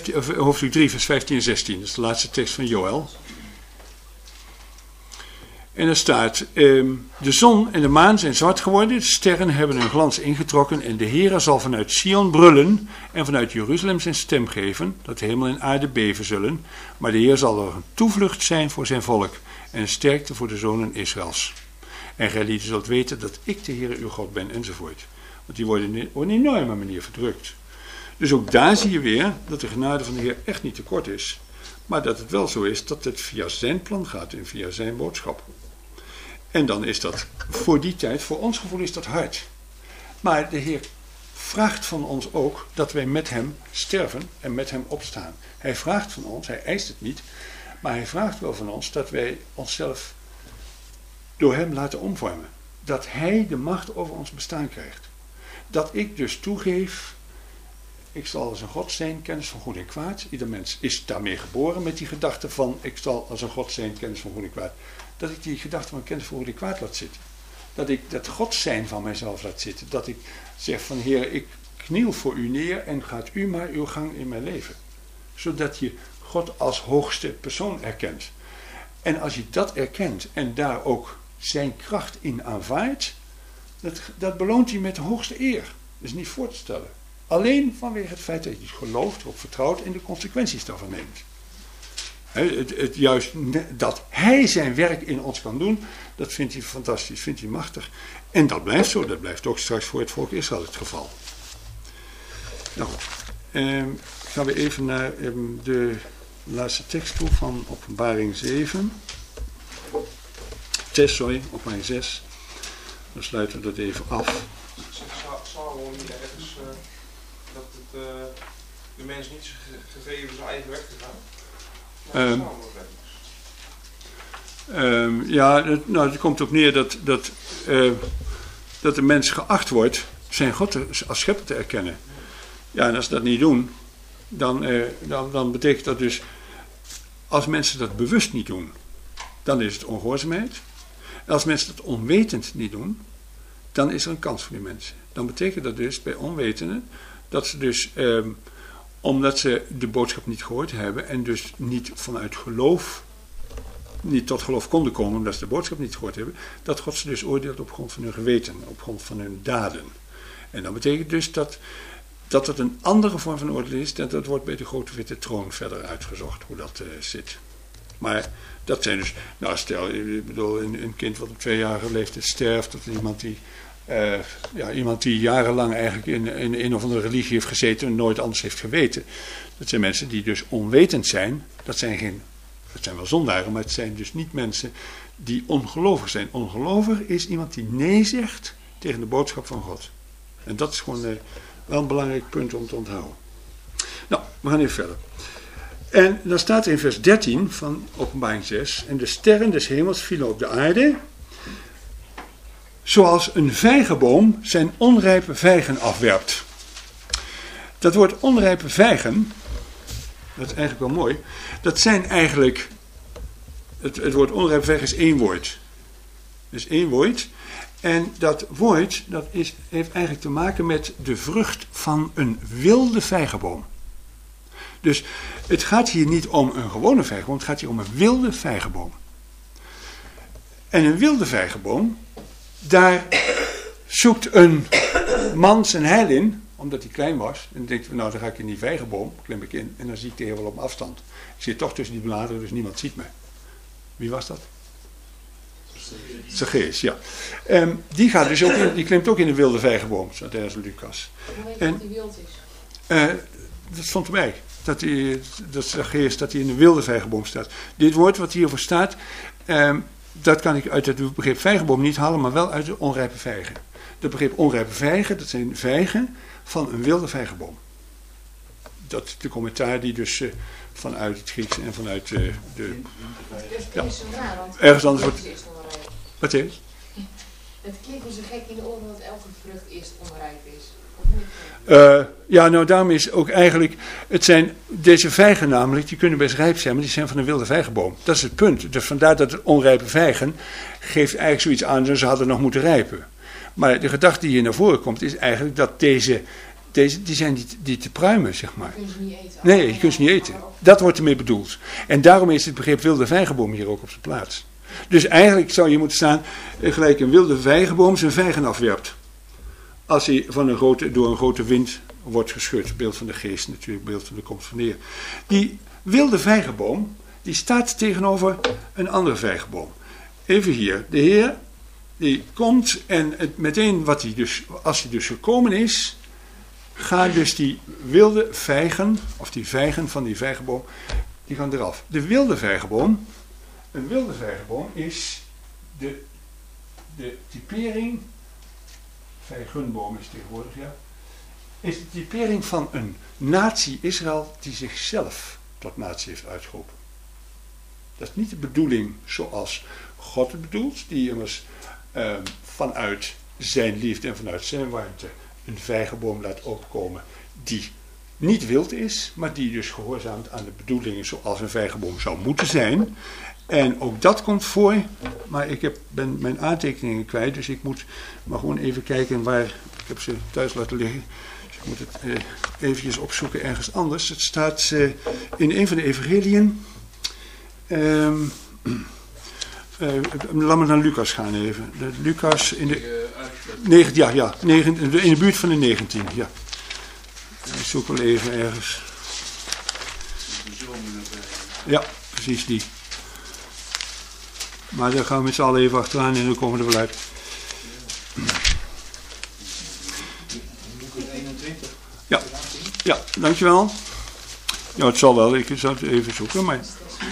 hoofdstuk 3 vers 15 en 16. Dat is de laatste tekst van Joël. En er staat, de zon en de maan zijn zwart geworden, de sterren hebben hun glans ingetrokken en de Heere zal vanuit Sion brullen en vanuit Jeruzalem zijn stem geven, dat hemel en aarde beven zullen. Maar de Heer zal er een toevlucht zijn voor zijn volk en een sterkte voor de zonen Israëls. En gij lieden zult weten dat ik de Heere uw God ben, enzovoort. Want die worden op een enorme manier verdrukt. Dus ook daar zie je weer dat de genade van de Heer echt niet tekort is. Maar dat het wel zo is dat het via zijn plan gaat en via zijn boodschap. En dan is dat voor die tijd, voor ons gevoel is dat hard. Maar de Heer vraagt van ons ook dat wij met hem sterven en met hem opstaan. Hij vraagt van ons, hij eist het niet, maar hij vraagt wel van ons dat wij onszelf door hem laten omvormen. Dat hij de macht over ons bestaan krijgt. Dat ik dus toegeef, ik zal als een God zijn, kennis van goed en kwaad. Ieder mens is daarmee geboren met die gedachte van, ik zal als een God zijn, kennis van goed en kwaad. Dat ik die gedachte van kennis van goed en kwaad laat zitten. Dat ik dat God zijn van mijzelf laat zitten. Dat ik zeg van, Heer, ik kniel voor u neer en gaat u maar uw gang in mijn leven. Zodat je God als hoogste persoon erkent. En als je dat erkent en daar ook zijn kracht in aanvaardt, dat beloont hij met de hoogste eer. Dat is niet voor te stellen. Alleen vanwege het feit dat je het gelooft, erop vertrouwt en de consequenties daarvan neemt. Het juist dat hij zijn werk in ons kan doen, dat vindt hij fantastisch, vindt hij machtig. En dat blijft zo, dat blijft ook straks voor het volk Israël het geval. Nou, gaan we even naar de laatste tekst toe van Openbaring 7. 6, Openbaring 6. Dan sluiten we dat even af. Salomo niet ergens dat het de mens niet gegeven zijn eigen weg te gaan? Het komt op neer dat de mens geacht wordt zijn God als schepper te erkennen. Ja, en als ze dat niet doen, dan betekent dat dus, als mensen dat bewust niet doen, dan is het ongehoorzaamheid. En als mensen dat onwetend niet doen, dan is er een kans voor die mensen. Dan betekent dat dus bij onwetenden dat ze dus, omdat ze de boodschap niet gehoord hebben en dus niet vanuit geloof, niet tot geloof konden komen omdat ze de boodschap niet gehoord hebben, dat God ze dus oordeelt op grond van hun geweten, op grond van hun daden. En dat betekent dus dat het een andere vorm van oordeel is, dat wordt bij de grote witte troon verder uitgezocht hoe dat zit. Maar dat zijn dus, nou stel, ik bedoel, een kind wat op 2-jarige leeftijd sterft, of iemand die jarenlang eigenlijk in een of andere religie heeft gezeten en nooit anders heeft geweten. Dat zijn mensen die dus onwetend zijn. Dat zijn wel zondaren, maar het zijn dus niet mensen die ongelovig zijn. Ongelovig is iemand die nee zegt tegen de boodschap van God. En dat is gewoon wel een belangrijk punt om te onthouden. Nou, we gaan even verder. En dan staat er in vers 13 van Openbaring 6. En de sterren des hemels vielen op de aarde, zoals een vijgenboom zijn onrijpe vijgen afwerpt. Dat woord onrijpe vijgen, dat is eigenlijk wel mooi. Dat zijn eigenlijk, het woord onrijpe vijgen is 1 woord. Dus 1 woord. En dat woord, heeft eigenlijk te maken met de vrucht van een wilde vijgenboom. Dus het gaat hier niet om een gewone vijgenboom, het gaat hier om een wilde vijgenboom. En een wilde vijgenboom, daar zoekt een man zijn heil in, omdat hij klein was. En dan denkt hij, nou dan ga ik in die vijgenboom, klim ik in en dan zie ik de Heer wel op afstand. Ik zit toch tussen die bladeren, dus niemand ziet me. Wie was dat? Zacchaeus, ja. Die gaat dus ook die klimt ook in een wilde vijgenboom, staat ergens in Lucas. Hoe weet je dat hij wild is? Dat stond erbij. Dat Zacchaeus dat hij in een wilde vijgenboom staat. Dit woord wat hiervoor staat, dat kan ik uit het begrip vijgenboom niet halen, maar wel uit de onrijpe vijgen. Het begrip onrijpe vijgen, dat zijn vijgen van een wilde vijgenboom. Dat is de commentaar die dus vanuit het Grieks en vanuit de... Dat is zo raar, want ergens anders wordt... Wat is? Het klinkt zo gek in de oren dat elke vrucht eerst onrijp is. Nou daarom is ook eigenlijk, het zijn deze vijgen namelijk, die kunnen best rijp zijn, maar die zijn van een wilde vijgenboom. Dat is het punt. Dus vandaar dat het onrijpe vijgen geeft eigenlijk zoiets aan, dus ze hadden nog moeten rijpen. Maar de gedachte die hier naar voren komt, is eigenlijk dat deze die zijn niet te pruimen, zeg maar. Je kunt ze niet eten. Nee, je kunt ze niet eten. Dat wordt ermee bedoeld. En daarom is het begrip wilde vijgenboom hier ook op zijn plaats. Dus eigenlijk zou je moeten staan, gelijk een wilde vijgenboom zijn vijgen afwerpt. Als hij door een grote wind wordt geschud. Beeld van de geest natuurlijk, beeld van de komst van de Heer. Die wilde vijgenboom, die staat tegenover een andere vijgenboom. Even hier, de Heer, die komt en meteen als hij dus gekomen is, gaan dus die wilde vijgen, of die vijgen van die vijgenboom, die gaan eraf. De wilde vijgenboom, een wilde vijgenboom is de typering, vijgenboom is tegenwoordig, ja, is de typering van een natie Israël die zichzelf tot natie heeft uitgeroepen. Dat is niet de bedoeling zoals God het bedoelt, die immers vanuit zijn liefde en vanuit zijn warmte een vijgenboom laat opkomen die niet wild is, maar die dus gehoorzaamt aan de bedoelingen zoals een vijgenboom zou moeten zijn. En ook dat komt voor, maar ik ben mijn aantekeningen kwijt, dus ik moet maar gewoon even kijken waar, ik heb ze thuis laten liggen, dus ik moet het eventjes opzoeken ergens anders. Het staat in een van de evangeliën. Laat me naar Lucas gaan even. Lucas in de 19, in de buurt van de 19. Ja. Ik zoek wel even ergens. Ja, precies die. Maar daar gaan we met z'n allen even achteraan en dan komen we er wel uit. Ja, ja, dankjewel. Ja, het zal wel. Ik zal het even zoeken, maar...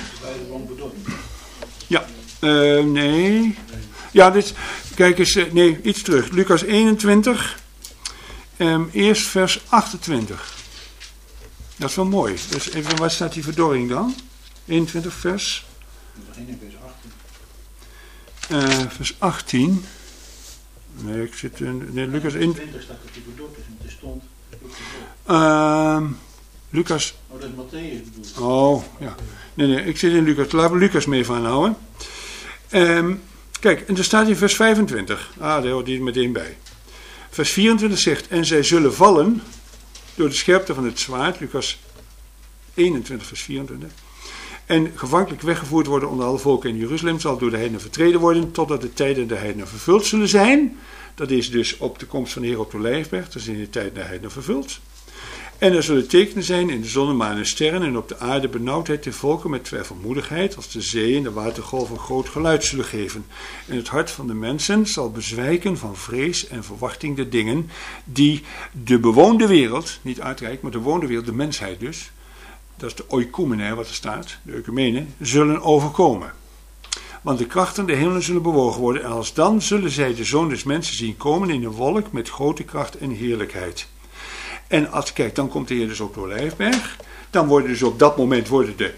Ja, nee. Ja, kijk eens, nee, iets terug. Lucas 21, eerst vers 28. Dat is wel mooi. Dus even, waar staat die verdorring dan? 21 vers. Vers 18. Nee, ik zit in... Nee, Lucas 21 staat dat die verdord is, want er stond... Lucas... Oh, dat is Matthäus bedoeld. Oh, ja. Nee, ik zit in Lucas. Laten we Lucas mee van houden. Kijk, en er staat in vers 25. Daar hoort die er meteen bij. Vers 24 zegt, en zij zullen vallen door de scherpte van het zwaard. Lucas 21 vers 24. En gevankelijk weggevoerd worden onder alle volken in Jeruzalem, zal door de heidenen vertreden worden, totdat de tijden der heidenen vervuld zullen zijn. Dat is dus op de komst van de Heer op de Olijfberg, dat is in de tijd der heidenen vervuld. En er zullen tekenen zijn in de zon, maan en sterren, en op de aarde benauwdheid der volken met twijfelmoedigheid, als de zee en de watergolven groot geluid zullen geven. En het hart van de mensen zal bezwijken van vrees en verwachting der dingen, die de bewoonde wereld, niet uitrijk, maar de bewoonde wereld, de mensheid dus, dat is de oikoumene wat er staat, de ecumene, zullen overkomen. Want de krachten der hemelen zullen bewogen worden, en alsdan zullen zij de Zoon des Mensen zien komen in een wolk met grote kracht en heerlijkheid. En kijk, dan komt de Heer dus op de Olijfberg. Dan worden dus op dat moment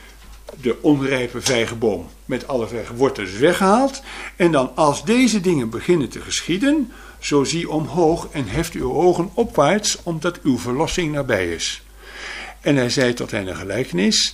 de onrijpe vijgenboom met alle vijgenwortels weggehaald. En dan als deze dingen beginnen te geschieden, zo zie omhoog en heft uw ogen opwaarts, omdat uw verlossing nabij is. En hij zei tot hen een gelijkenis,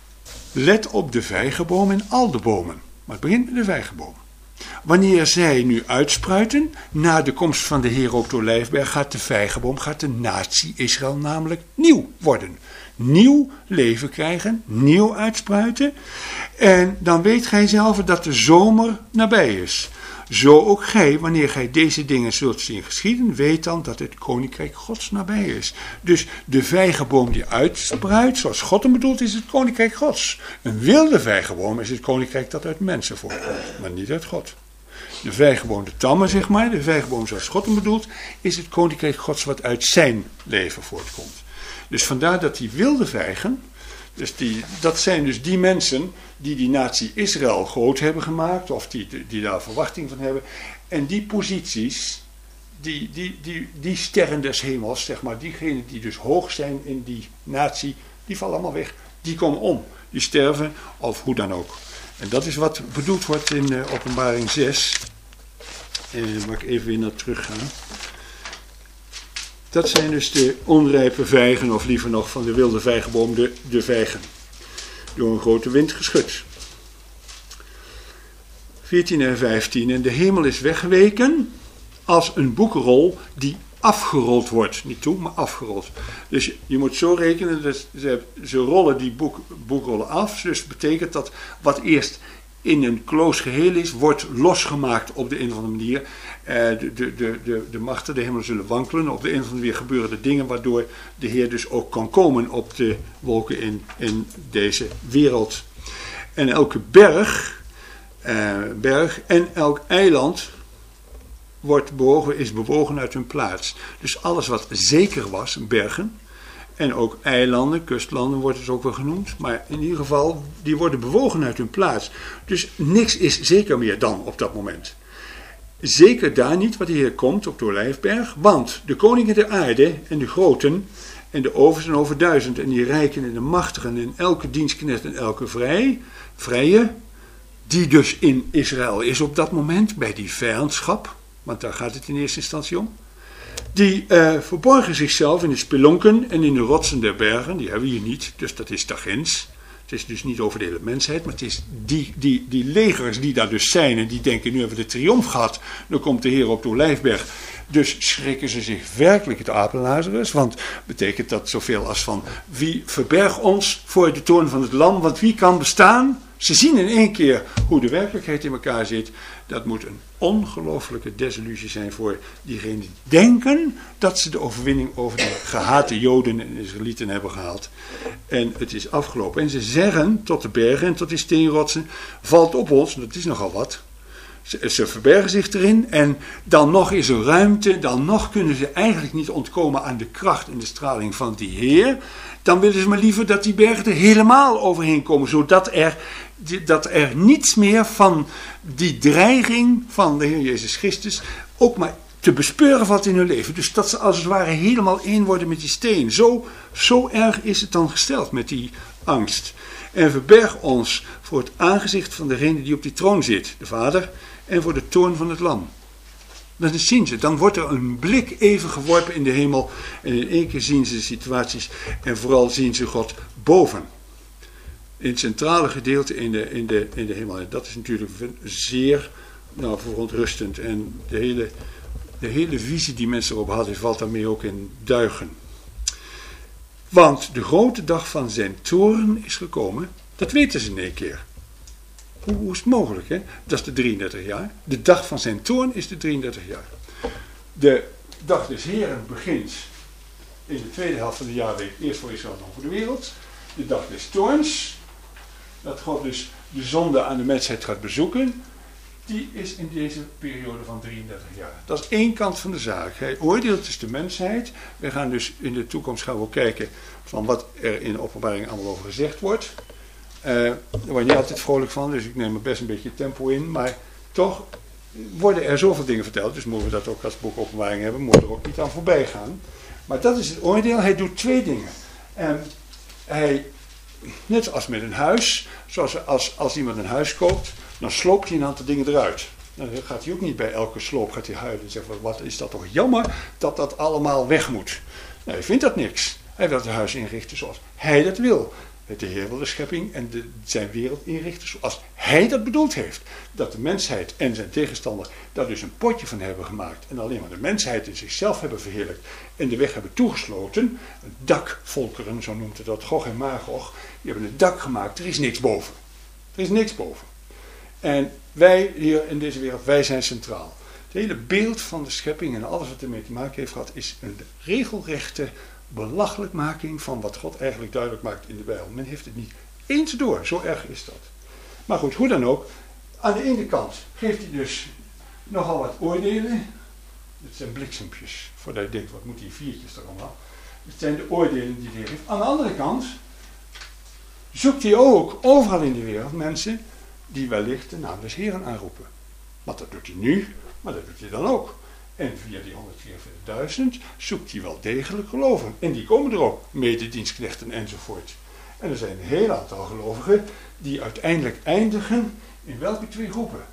let op de vijgenboom en al de bomen. Maar het begint met de vijgenboom. Wanneer zij nu uitspruiten, na de komst van de Heer op de Olijfberg, gaat de vijgenboom, gaat de natie Israël namelijk nieuw worden. Nieuw leven krijgen, nieuw uitspruiten. En dan weet gij zelf dat de zomer nabij is. Zo ook gij, wanneer gij deze dingen zult zien geschieden, weet dan dat het koninkrijk Gods nabij is. Dus de vijgenboom die uitspruit, zoals God hem bedoelt, is het koninkrijk Gods. Een wilde vijgenboom is het koninkrijk dat uit mensen voortkomt, maar niet uit God. De vijgenboom, de tamme zeg maar, de vijgenboom zoals God hem bedoelt, is het koninkrijk Gods wat uit zijn leven voortkomt. Dus vandaar dat die wilde vijgen, dus dat zijn dus die mensen die natie Israël groot hebben gemaakt, of die daar verwachting van hebben. En die posities, die sterren des hemels, zeg maar, diegenen die dus hoog zijn in die natie, die vallen allemaal weg. Die komen om, die sterven, of hoe dan ook. En dat is wat bedoeld wordt in Openbaring 6. Waar ik even weer naar terug ga. Dat zijn dus de onrijpe vijgen, of liever nog van de wilde vijgenboom, de vijgen. Door een grote wind geschud. 14 en 15. En de hemel is weggeweken als een boekenrol die afgerold wordt. Niet toe, maar afgerold. Dus je moet zo rekenen, dat ze rollen die boekrollen af. Dus dat betekent dat wat eerst in een close geheel is, wordt losgemaakt op de een of andere manier. De machten, de hemelen zullen wankelen. Op de een of andere manier gebeuren er dingen waardoor de Heer dus ook kan komen op de wolken in deze wereld. En elke berg en elk eiland is bewogen uit hun plaats. Dus alles wat zeker was, bergen, en ook eilanden, kustlanden wordt het ook wel genoemd, maar in ieder geval, die worden bewogen uit hun plaats. Dus niks is zeker meer dan op dat moment. Zeker daar niet wat de Heer komt op de Olijfberg, want de koningen der aarde en de groten en de oversten over 1000 en die rijken en de machtigen en elke dienstknecht en elke vrije, die dus in Israël is op dat moment, bij die vijandschap, want daar gaat het in eerste instantie om, die verborgen zichzelf in de spelonken en in de rotsen der bergen, die hebben we hier niet, dus dat is daarginds. Het is dus niet over de hele mensheid, maar het is die legers die daar dus zijn en die denken, nu hebben we de triomf gehad, dan komt de Heer op de Olijfberg. Dus schrikken ze zich werkelijk het apenlazerus, want betekent dat zoveel als van, wie verbergt ons voor de toorn van het lam, want wie kan bestaan? Ze zien in één keer hoe de werkelijkheid in elkaar zit. Dat moet een ongelooflijke desillusie zijn voor diegenen die denken dat ze de overwinning over de gehate Joden en Israëlieten hebben gehaald. En het is afgelopen. En ze zeggen tot de bergen en tot die steenrotsen, valt op ons, dat is nogal wat. Ze verbergen zich erin en dan nog is er ruimte, dan nog kunnen ze eigenlijk niet ontkomen aan de kracht en de straling van die Heer. Dan willen ze maar liever dat die bergen er helemaal overheen komen, zodat er niets meer van die dreiging van de Heer Jezus Christus ook maar te bespeuren valt in hun leven. Dus dat ze als het ware helemaal één worden met die steen. Zo erg is het dan gesteld met die angst. En verberg ons voor het aangezicht van degene die op die troon zit, de Vader, en voor de toorn van het lam. Dan zien ze, dan wordt er een blik even geworpen in de hemel en in één keer zien ze de situaties en vooral zien ze God boven. In het centrale gedeelte in de hemel. En dat is natuurlijk zeer verontrustend en de hele visie die mensen erop hadden valt daarmee ook in duigen. Want de grote dag van zijn toorn is gekomen, dat weten ze in één keer. Hoe is het mogelijk, hè? Dat is de 33 jaar. De dag van zijn toorn is de 33 jaar. De dag des Heren begint in de tweede helft van de jaarweek, eerst voor Israël, dan voor de wereld. De dag des toorns, dat God dus de zonde aan de mensheid gaat bezoeken, die is in deze periode van 33 jaar. Dat is één kant van de zaak. Hij oordeelt dus de mensheid. We gaan dus in de toekomst gaan we ook kijken van wat er in de openbaring allemaal over gezegd wordt. Daar word je niet altijd vrolijk van, dus ik neem er best een beetje tempo in. Maar toch worden er zoveel dingen verteld, dus moeten we dat ook als boek openbaring hebben, moeten we er ook niet aan voorbij gaan. Maar dat is het oordeel. Hij doet twee dingen. Hij, net als met een huis, zoals als iemand een huis koopt, dan sloopt hij een aantal dingen eruit. Dan gaat hij ook niet bij elke sloop gaat hij huilen en zeggen, wat is dat toch jammer dat dat allemaal weg moet. Nou, hij vindt dat niks. Hij wil het huis inrichten zoals hij dat wil. De Heer wil de schepping en zijn wereld inrichten zoals hij dat bedoeld heeft. Dat de mensheid en zijn tegenstander daar dus een potje van hebben gemaakt. En alleen maar de mensheid in zichzelf hebben verheerlijkt en de weg hebben toegesloten. Dakvolkeren, zo noemt het dat, Gog en Magog. Die hebben het dak gemaakt, er is niks boven. Er is niks boven. En wij hier in deze wereld, wij zijn centraal. Het hele beeld van de schepping en alles wat ermee te maken heeft gehad, is een regelrechte belachelijkmaking van wat God eigenlijk duidelijk maakt in de Bijbel. Men heeft het niet eens door, zo erg is dat. Maar goed, hoe dan ook, aan de ene kant geeft hij dus nogal wat oordelen. Dit zijn bliksempjes, voordat je denkt, wat moeten die viertjes er allemaal? Het zijn de oordelen die hij heeft. Aan de andere kant zoekt hij ook overal in de wereld mensen die wellicht de naam des Heren aanroepen. Want dat doet hij nu, maar dat doet hij dan ook. En via die 144.000 zoekt hij wel degelijk gelovigen. En die komen er ook, mededienstknechten enzovoort. En er zijn een heel aantal gelovigen die uiteindelijk eindigen in welke twee groepen?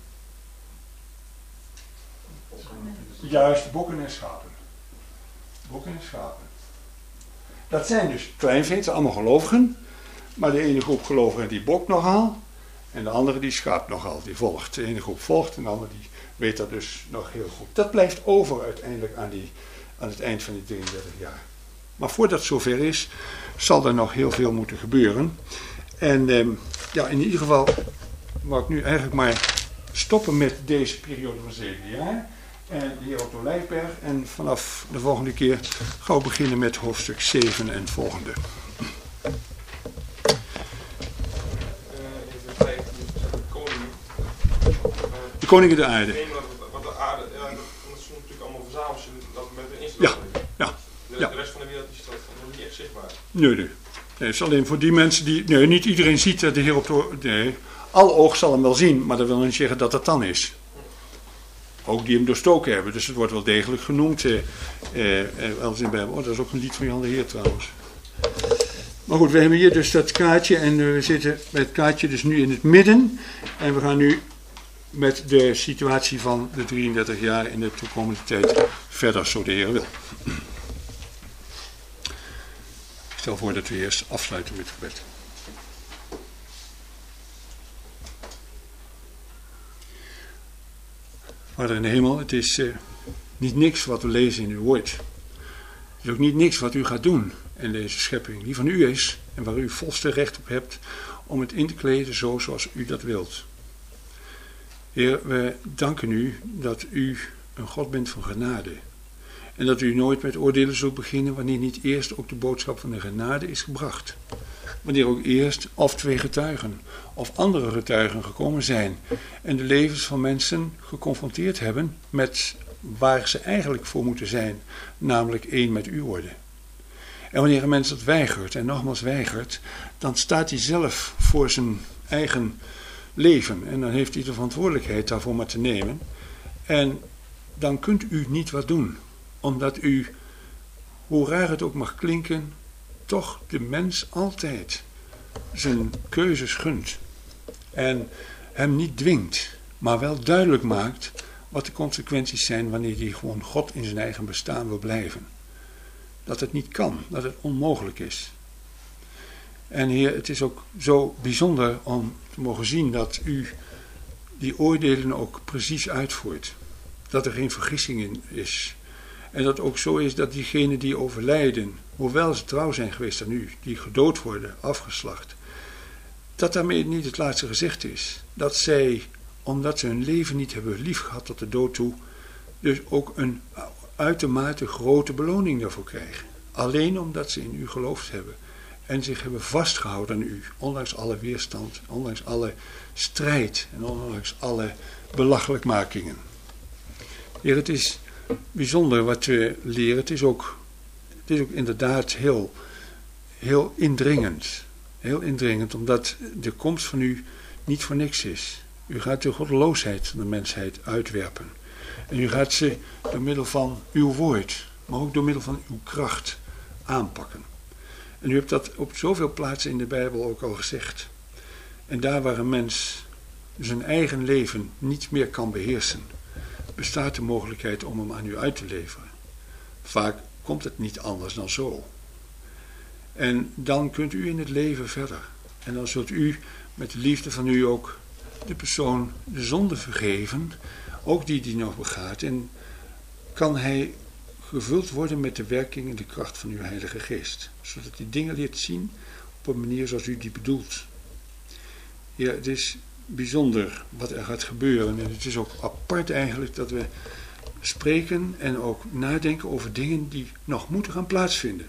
Juist, bokken en schapen. Bokken en schapen. Dat zijn dus kleinveets, allemaal gelovigen. Maar de ene groep gelovigen die bokt nogal. En de andere die schaapt nogal, die volgt. De ene groep volgt en de andere die weet dat dus nog heel goed. Dat blijft over uiteindelijk aan het eind van die 33 jaar. Maar voordat het zover is, zal er nog heel veel moeten gebeuren. En in ieder geval wou ik nu eigenlijk maar stoppen met deze periode van 7 jaar. En de heer Otto Lijkberg. En vanaf de volgende keer gaan we beginnen met hoofdstuk 7 en volgende. De koningen der aarde. Want de aarde, dat is natuurlijk allemaal verzameld dat met de instelling. Ja. De rest van de wereld is dat nog niet echt zichtbaar. Nee, het is alleen voor die mensen die... Nee, niet iedereen ziet dat de heer Otto... Nee, alle oog zal hem wel zien, maar dat wil niet zeggen dat het dan is. Ook die hem doorstoken hebben. Dus het wordt wel degelijk genoemd. Als in Bijbel. Oh, dat is ook een lied van Jan de Heer trouwens. Maar goed, we hebben hier dus dat kaartje. En we zitten met het kaartje dus nu in het midden. En we gaan nu met de situatie van de 33 jaar in de toekomende tijd verder, zo de Heer wil. Ik stel voor dat we eerst afsluiten met het gebed. Vader in de hemel, het is niet niks wat we lezen in uw woord. Het is ook niet niks wat u gaat doen in deze schepping, die van u is en waar u volste recht op hebt om het in te kleden zoals u dat wilt. Heer, we danken u dat u een God bent van genade. En dat u nooit met oordelen zult beginnen wanneer niet eerst ook de boodschap van de genade is gebracht. Wanneer ook eerst of 2 getuigen of andere getuigen gekomen zijn en de levens van mensen geconfronteerd hebben met waar ze eigenlijk voor moeten zijn, namelijk één met u worden. En wanneer een mens dat weigert en nogmaals weigert, dan staat hij zelf voor zijn eigen leven en dan heeft hij de verantwoordelijkheid daarvoor maar te nemen. En dan kunt u niet wat doen, omdat u, hoe raar het ook mag klinken, toch de mens altijd zijn keuzes gunt. En hem niet dwingt, maar wel duidelijk maakt wat de consequenties zijn wanneer hij gewoon God in zijn eigen bestaan wil blijven. Dat het niet kan, dat het onmogelijk is. En Heer, het is ook zo bijzonder om te mogen zien dat u die oordelen ook precies uitvoert. Dat er geen vergissing in is. En dat het ook zo is dat diegenen die overlijden, hoewel ze trouw zijn geweest aan u, die gedood worden, afgeslacht, dat daarmee niet het laatste gezegd is. Dat zij, omdat ze hun leven niet hebben lief gehad tot de dood toe, dus ook een uitermate grote beloning daarvoor krijgen. Alleen omdat ze in u geloofd hebben en zich hebben vastgehouden aan u, ondanks alle weerstand, ondanks alle strijd en ondanks alle belachelijkmakingen. Heer, het is bijzonder wat we leren. Het is ook inderdaad heel indringend. Heel indringend, omdat de komst van u niet voor niks is. U gaat de goddeloosheid van de mensheid uitwerpen. En u gaat ze door middel van uw woord, maar ook door middel van uw kracht aanpakken. En u hebt dat op zoveel plaatsen in de Bijbel ook al gezegd. En daar waar een mens zijn eigen leven niet meer kan beheersen, bestaat de mogelijkheid om hem aan u uit te leveren. Vaak komt het niet anders dan zo. En dan kunt u in het leven verder. En dan zult u met de liefde van u ook de persoon de zonde vergeven, ook die nog begaat. En kan hij gevuld worden met de werking en de kracht van uw Heilige Geest. Zodat hij dingen leert zien op een manier zoals u die bedoelt. Ja, het is bijzonder wat er gaat gebeuren. En het is ook apart eigenlijk dat we spreken en ook nadenken over dingen die nog moeten gaan plaatsvinden.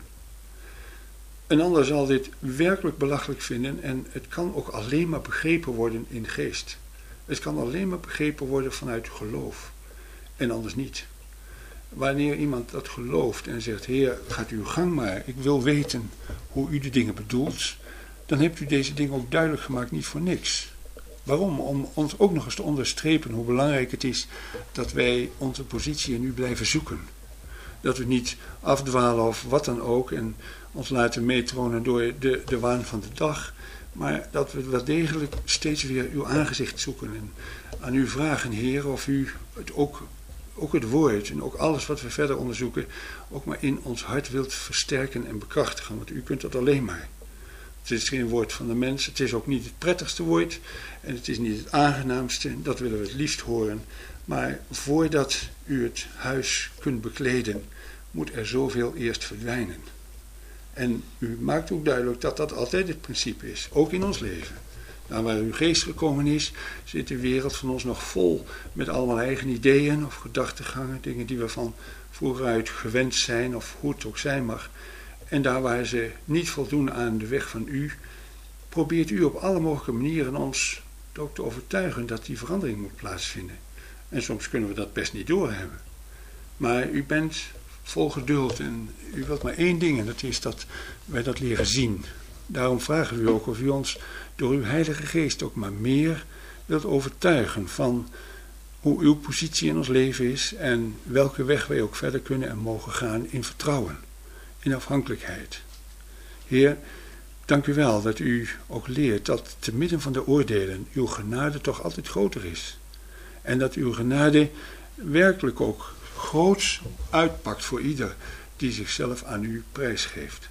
Een ander zal dit werkelijk belachelijk vinden en het kan ook alleen maar begrepen worden in geest. Het kan alleen maar begrepen worden vanuit geloof en anders niet. Wanneer iemand dat gelooft en zegt, Heer, gaat uw gang maar, ik wil weten hoe u de dingen bedoelt, dan hebt u deze dingen ook duidelijk gemaakt, niet voor niks. Waarom? Om ons ook nog eens te onderstrepen hoe belangrijk het is dat wij onze positie in u blijven zoeken. Dat we niet afdwalen of wat dan ook en ons laten meetronen door de waan van de dag, maar dat we wel degelijk steeds weer uw aangezicht zoeken en aan u vragen, Heer, of u het ook het woord en ook alles wat we verder onderzoeken, ook maar in ons hart wilt versterken en bekrachtigen, want u kunt dat alleen maar. Het is geen woord van de mens, het is ook niet het prettigste woord en het is niet het aangenaamste, dat willen we het liefst horen. Maar voordat u het huis kunt bekleden, moet er zoveel eerst verdwijnen. En u maakt ook duidelijk dat dat altijd het principe is, ook in ons leven. Daar waar uw geest gekomen is, zit de wereld van ons nog vol met allemaal eigen ideeën of gedachtegangen, dingen die we van vooruit gewend zijn of hoe het ook zijn mag. En daar waar ze niet voldoen aan de weg van u, probeert u op alle mogelijke manieren ons ook te overtuigen dat die verandering moet plaatsvinden. En soms kunnen we dat best niet doorhebben. Maar u bent vol geduld en u wilt maar één ding en dat is dat wij dat leren zien. Daarom vragen we u ook of u ons door uw Heilige Geest ook maar meer wilt overtuigen van hoe uw positie in ons leven is en welke weg wij ook verder kunnen en mogen gaan in vertrouwen, in afhankelijkheid. Heer, dank u wel dat u ook leert dat te midden van de oordelen uw genade toch altijd groter is. En dat uw genade werkelijk ook groots uitpakt voor ieder die zichzelf aan u prijsgeeft.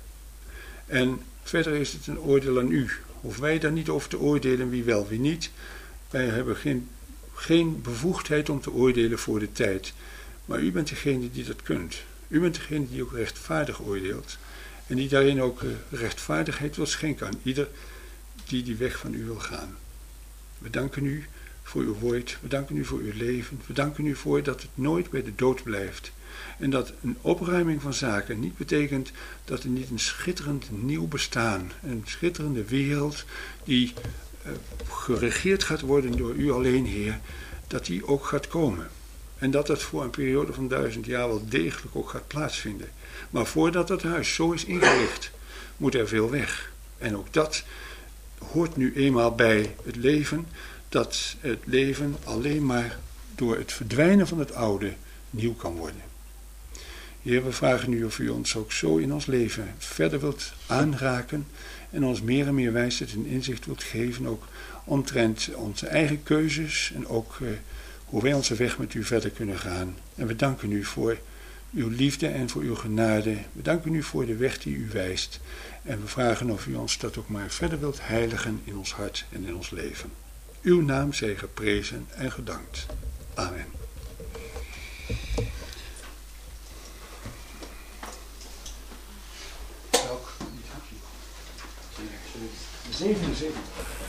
En verder is het een oordeel aan u. Hoeven wij daar niet over te oordelen wie wel, wie niet. Wij hebben geen bevoegdheid om te oordelen voor de tijd. Maar u bent degene die dat kunt. U bent degene die ook rechtvaardig oordeelt. En die daarin ook rechtvaardigheid wil schenken aan ieder die weg van u wil gaan. We danken u voor uw woord. We danken u voor uw leven. We danken u voor dat het nooit bij de dood blijft. En dat een opruiming van zaken niet betekent dat er niet een schitterend nieuw bestaan, een schitterende wereld die geregeerd gaat worden door u alleen, Heer, dat die ook gaat komen. En dat dat voor een periode van 1000 jaar wel degelijk ook gaat plaatsvinden. Maar voordat dat huis zo is ingericht, moet er veel weg. En ook dat hoort nu eenmaal bij het leven, dat het leven alleen maar door het verdwijnen van het oude nieuw kan worden. Heer, we vragen u of u ons ook zo in ons leven verder wilt aanraken en ons meer en meer wijsheid en inzicht wilt geven, ook omtrent onze eigen keuzes en ook hoe wij onze weg met u verder kunnen gaan. En we danken u voor uw liefde en voor uw genade. We danken u voor de weg die u wijst. En we vragen of u ons dat ook maar verder wilt heiligen in ons hart en in ons leven. Uw naam zij geprezen en gedankt. Amen. Welk? 77.